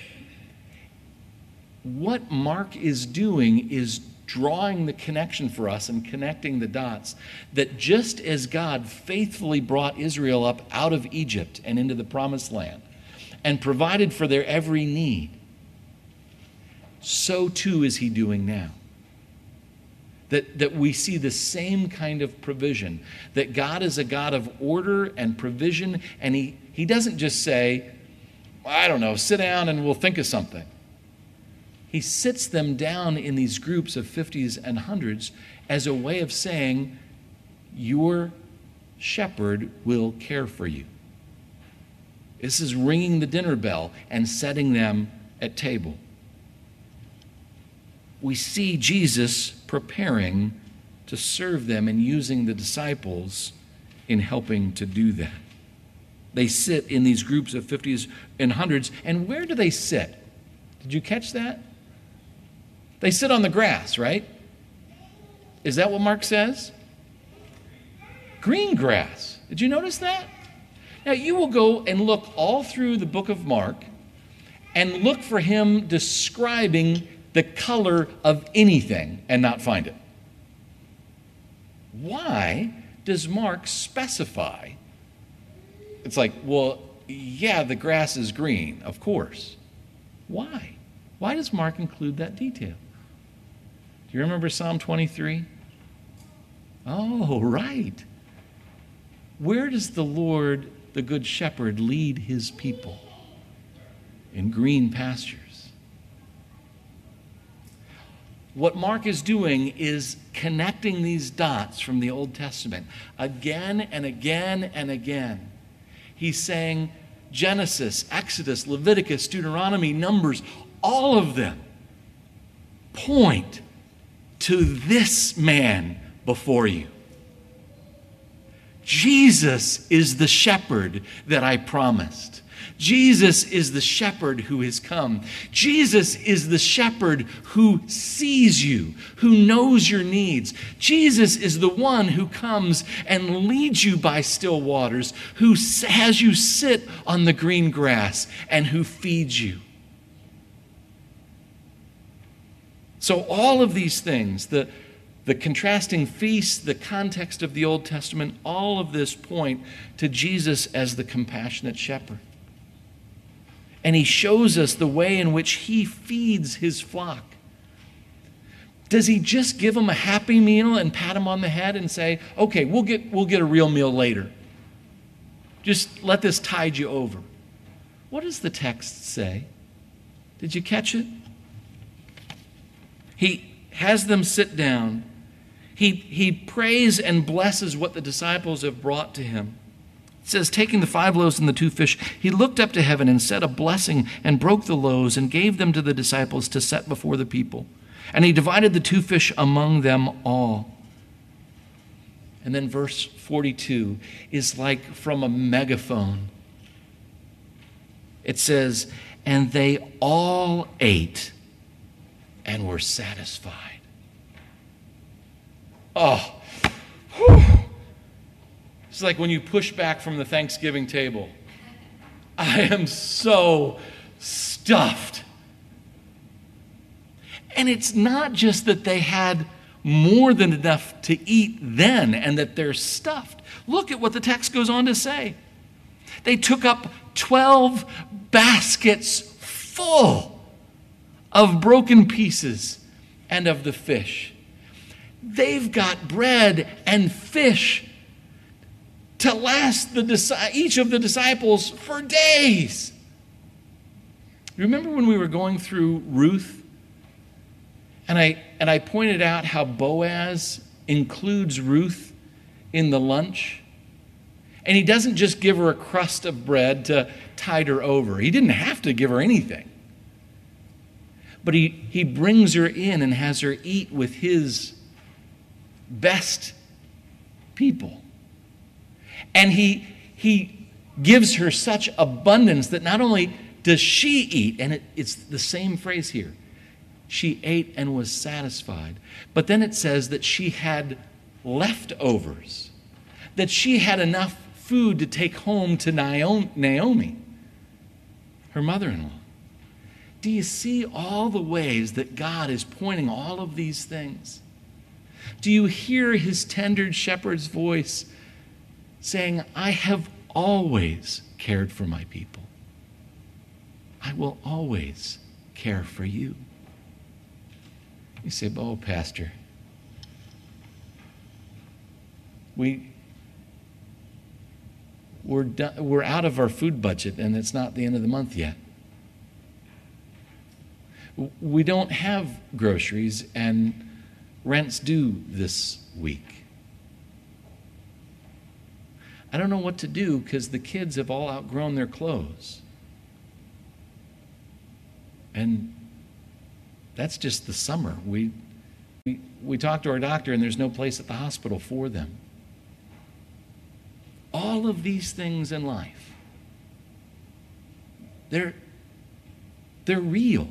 What Mark is doing is drawing the connection for us and connecting the dots that just as God faithfully brought Israel up out of Egypt and into the promised land and provided for their every need, so too is he doing now. That, that we see the same kind of provision, that God is a God of order and provision, and he, he doesn't just say, I don't know, sit down and we'll think of something. He sits them down in these groups of fifties and hundreds as a way of saying, your shepherd will care for you. This is ringing the dinner bell and setting them at table. We see Jesus preparing to serve them and using the disciples in helping to do that. They sit in these groups of fifties and hundreds, and where do they sit? Did you catch that? They sit on the grass, right? Is that what Mark says? Green grass. Did you notice that? Now, you will go and look all through the book of Mark and look for him describing the color of anything and not find it. Why does Mark specify? It's like, well, yeah, the grass is green, of course. Why? Why does Mark include that detail? Do you remember Psalm twenty-three? Oh, right. Where does the Lord, the Good Shepherd, lead his people? In green pastures. What Mark is doing is connecting these dots from the Old Testament again and again and again. He's saying Genesis, Exodus, Leviticus, Deuteronomy, Numbers, all of them point to this man before you. Jesus is the shepherd that I promised. Jesus is the shepherd who has come. Jesus is the shepherd who sees you, who knows your needs. Jesus is the one who comes and leads you by still waters, who has you sit on the green grass and who feeds you. So all of these things, the, the contrasting feasts, the context of the Old Testament, all of this point to Jesus as the compassionate shepherd. And he shows us the way in which he feeds his flock. Does he just give them a happy meal and pat them on the head and say, okay, we'll get, we'll get a real meal later. Just let this tide you over. What does the text say? Did you catch it? He has them sit down. He, he prays and blesses what the disciples have brought to him. It says, taking the five loaves and the two fish, he looked up to heaven and said a blessing and broke the loaves and gave them to the disciples to set before the people. And he divided the two fish among them all. And then verse forty-two is like from a megaphone. It says, and they all ate and were satisfied. Oh, whew. It's like when you push back from the Thanksgiving table. I am so stuffed. And it's not just that they had more than enough to eat then and that they're stuffed. Look at what the text goes on to say. They took up twelve baskets full of broken pieces and of the fish. They've got bread and fish to last the each of the disciples for days. Remember when we were going through Ruth? And I, and I pointed out how Boaz includes Ruth in the lunch. And he doesn't just give her a crust of bread to tide her over. He didn't have to give her anything. But he, he brings her in and has her eat with his best people. And he, he gives her such abundance that not only does she eat, and it, it's the same phrase here, she ate and was satisfied, but then it says that she had leftovers, that she had enough food to take home to Naomi, her mother-in-law. Do you see all the ways that God is pointing all of these things? Do you hear his tender shepherd's voice saying, I have always cared for my people. I will always care for you. You say, oh, Pastor, we, we're, done, we're out of our food budget and it's not the end of the month yet. We don't have groceries and rent's due this week. I don't know what to do because the kids have all outgrown their clothes. And that's just the summer. We, we, we talk to our doctor and there's no place at the hospital for them. All of these things in life, they're, they're real.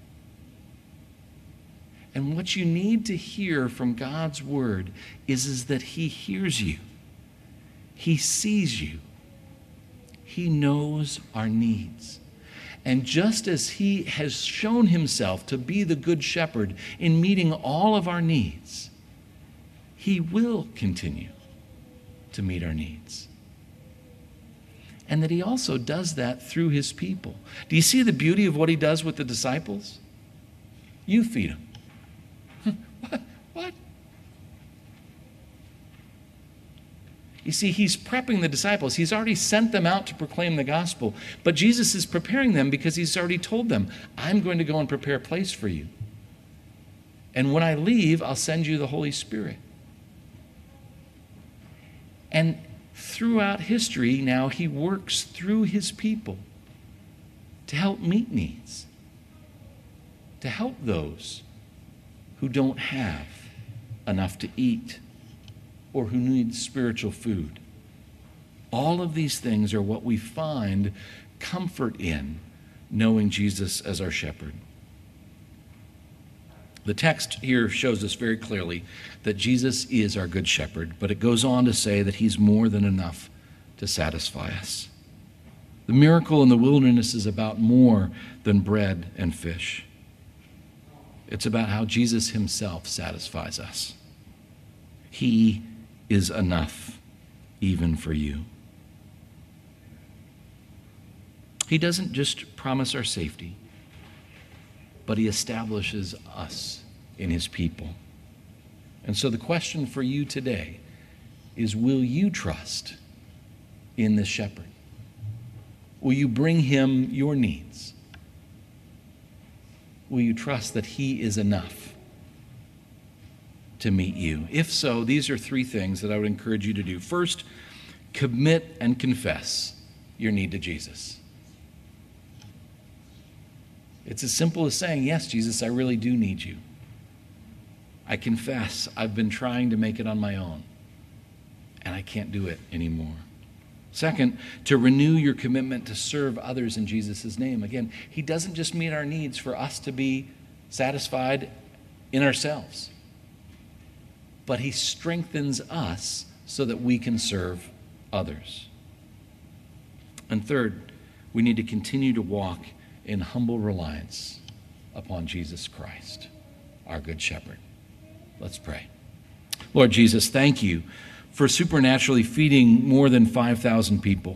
And what you need to hear from God's word is, is that he hears you. He sees you. He knows our needs. And just as he has shown himself to be the good shepherd in meeting all of our needs, he will continue to meet our needs. And that he also does that through his people. Do you see the beauty of what he does with the disciples? You feed them. What? What? You see, he's prepping the disciples. He's already sent them out to proclaim the gospel. But Jesus is preparing them because he's already told them, I'm going to go and prepare a place for you. And when I leave, I'll send you the Holy Spirit. And throughout history now, he works through his people to help meet needs, to help those who don't have enough to eat or who need spiritual food. All of these things are what we find comfort in knowing Jesus as our shepherd. The text here shows us very clearly that Jesus is our good shepherd, but it goes on to say that he's more than enough to satisfy us. The miracle in the wilderness is about more than bread and fish. It's about how Jesus himself satisfies us. He is enough even for you. He doesn't just promise our safety, but he establishes us in his people. And so the question for you today is, will you trust in this shepherd? Will you bring him your needs? Will you trust that he is enough to meet you? If so, these are three things that I would encourage you to do. First, commit and confess your need to Jesus. It's as simple as saying, yes, Jesus, I really do need you. I confess I've been trying to make it on my own, and I can't do it anymore. Second, to renew your commitment to serve others in Jesus' name. Again, he doesn't just meet our needs for us to be satisfied in ourselves, but he strengthens us so that we can serve others. And third, we need to continue to walk in humble reliance upon Jesus Christ, our good shepherd. Let's pray. Lord Jesus, thank you for supernaturally feeding more than five thousand people,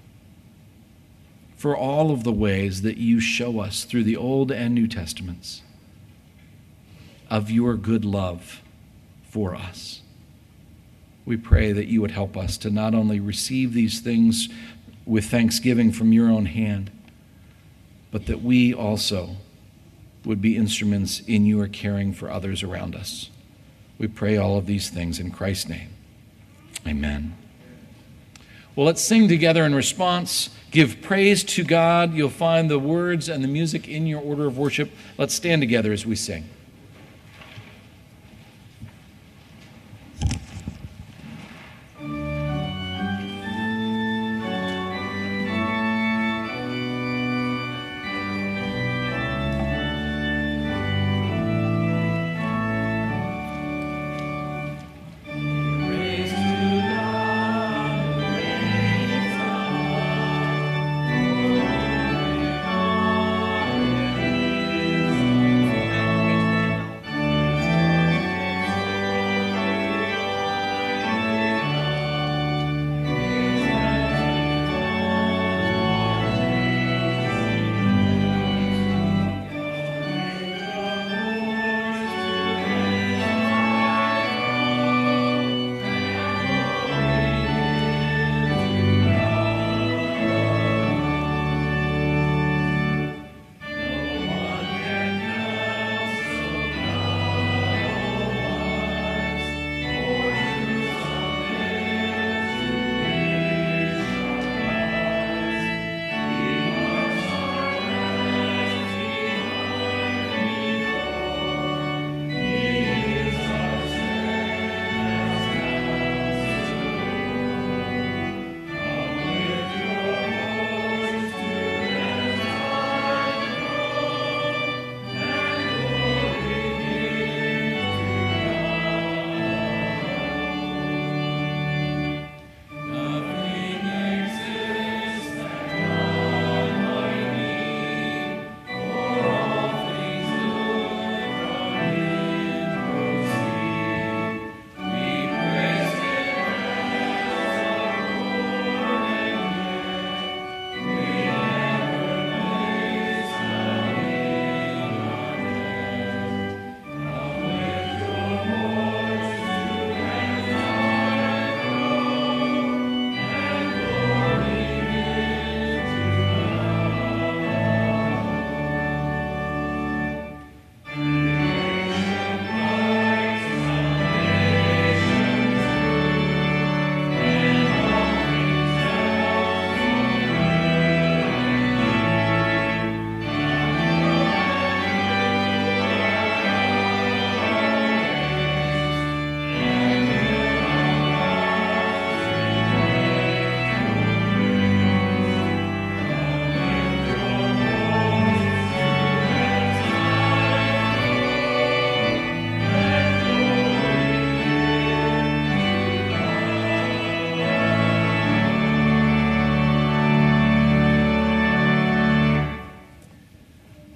for all of the ways that you show us through the Old and New Testaments of your good love for us. We pray that you would help us to not only receive these things with thanksgiving from your own hand, but that we also would be instruments in your caring for others around us. We pray all of these things in Christ's name. Amen. Well, let's sing together in response. Give praise to God. You'll find the words and the music in your order of worship. Let's stand together as we sing.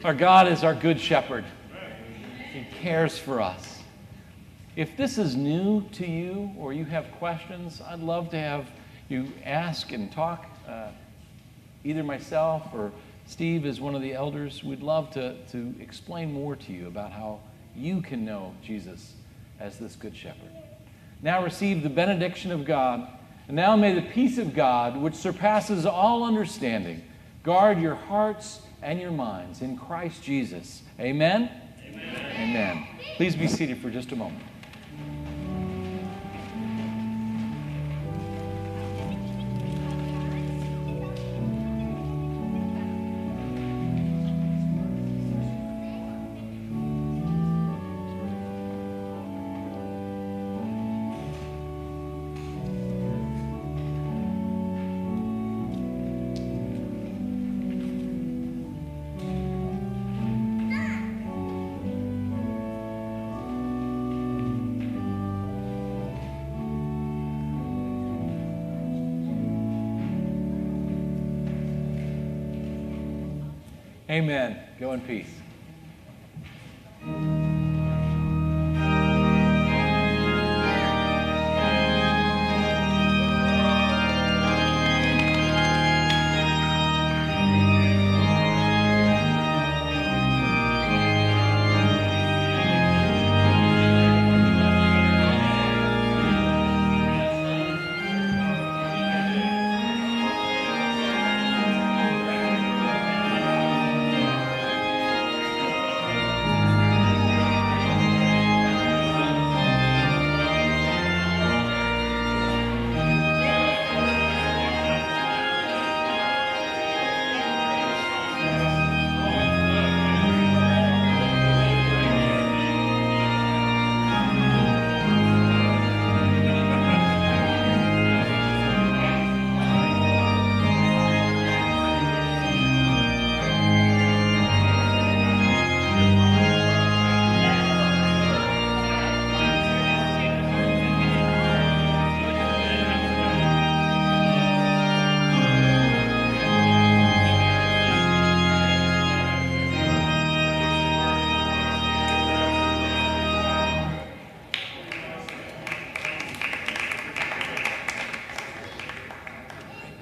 Our God is our good shepherd. He cares for us. If this is new to you or you have questions, I'd love to have you ask and talk. Uh, either myself or Steve as one of the elders, we'd love to, to explain more to you about how you can know Jesus as this good shepherd. Now receive the benediction of God, and now may the peace of God, which surpasses all understanding, guard your hearts and your minds in Christ Jesus. Amen? Amen. Amen. Please be seated for just a moment. Amen. Go in peace.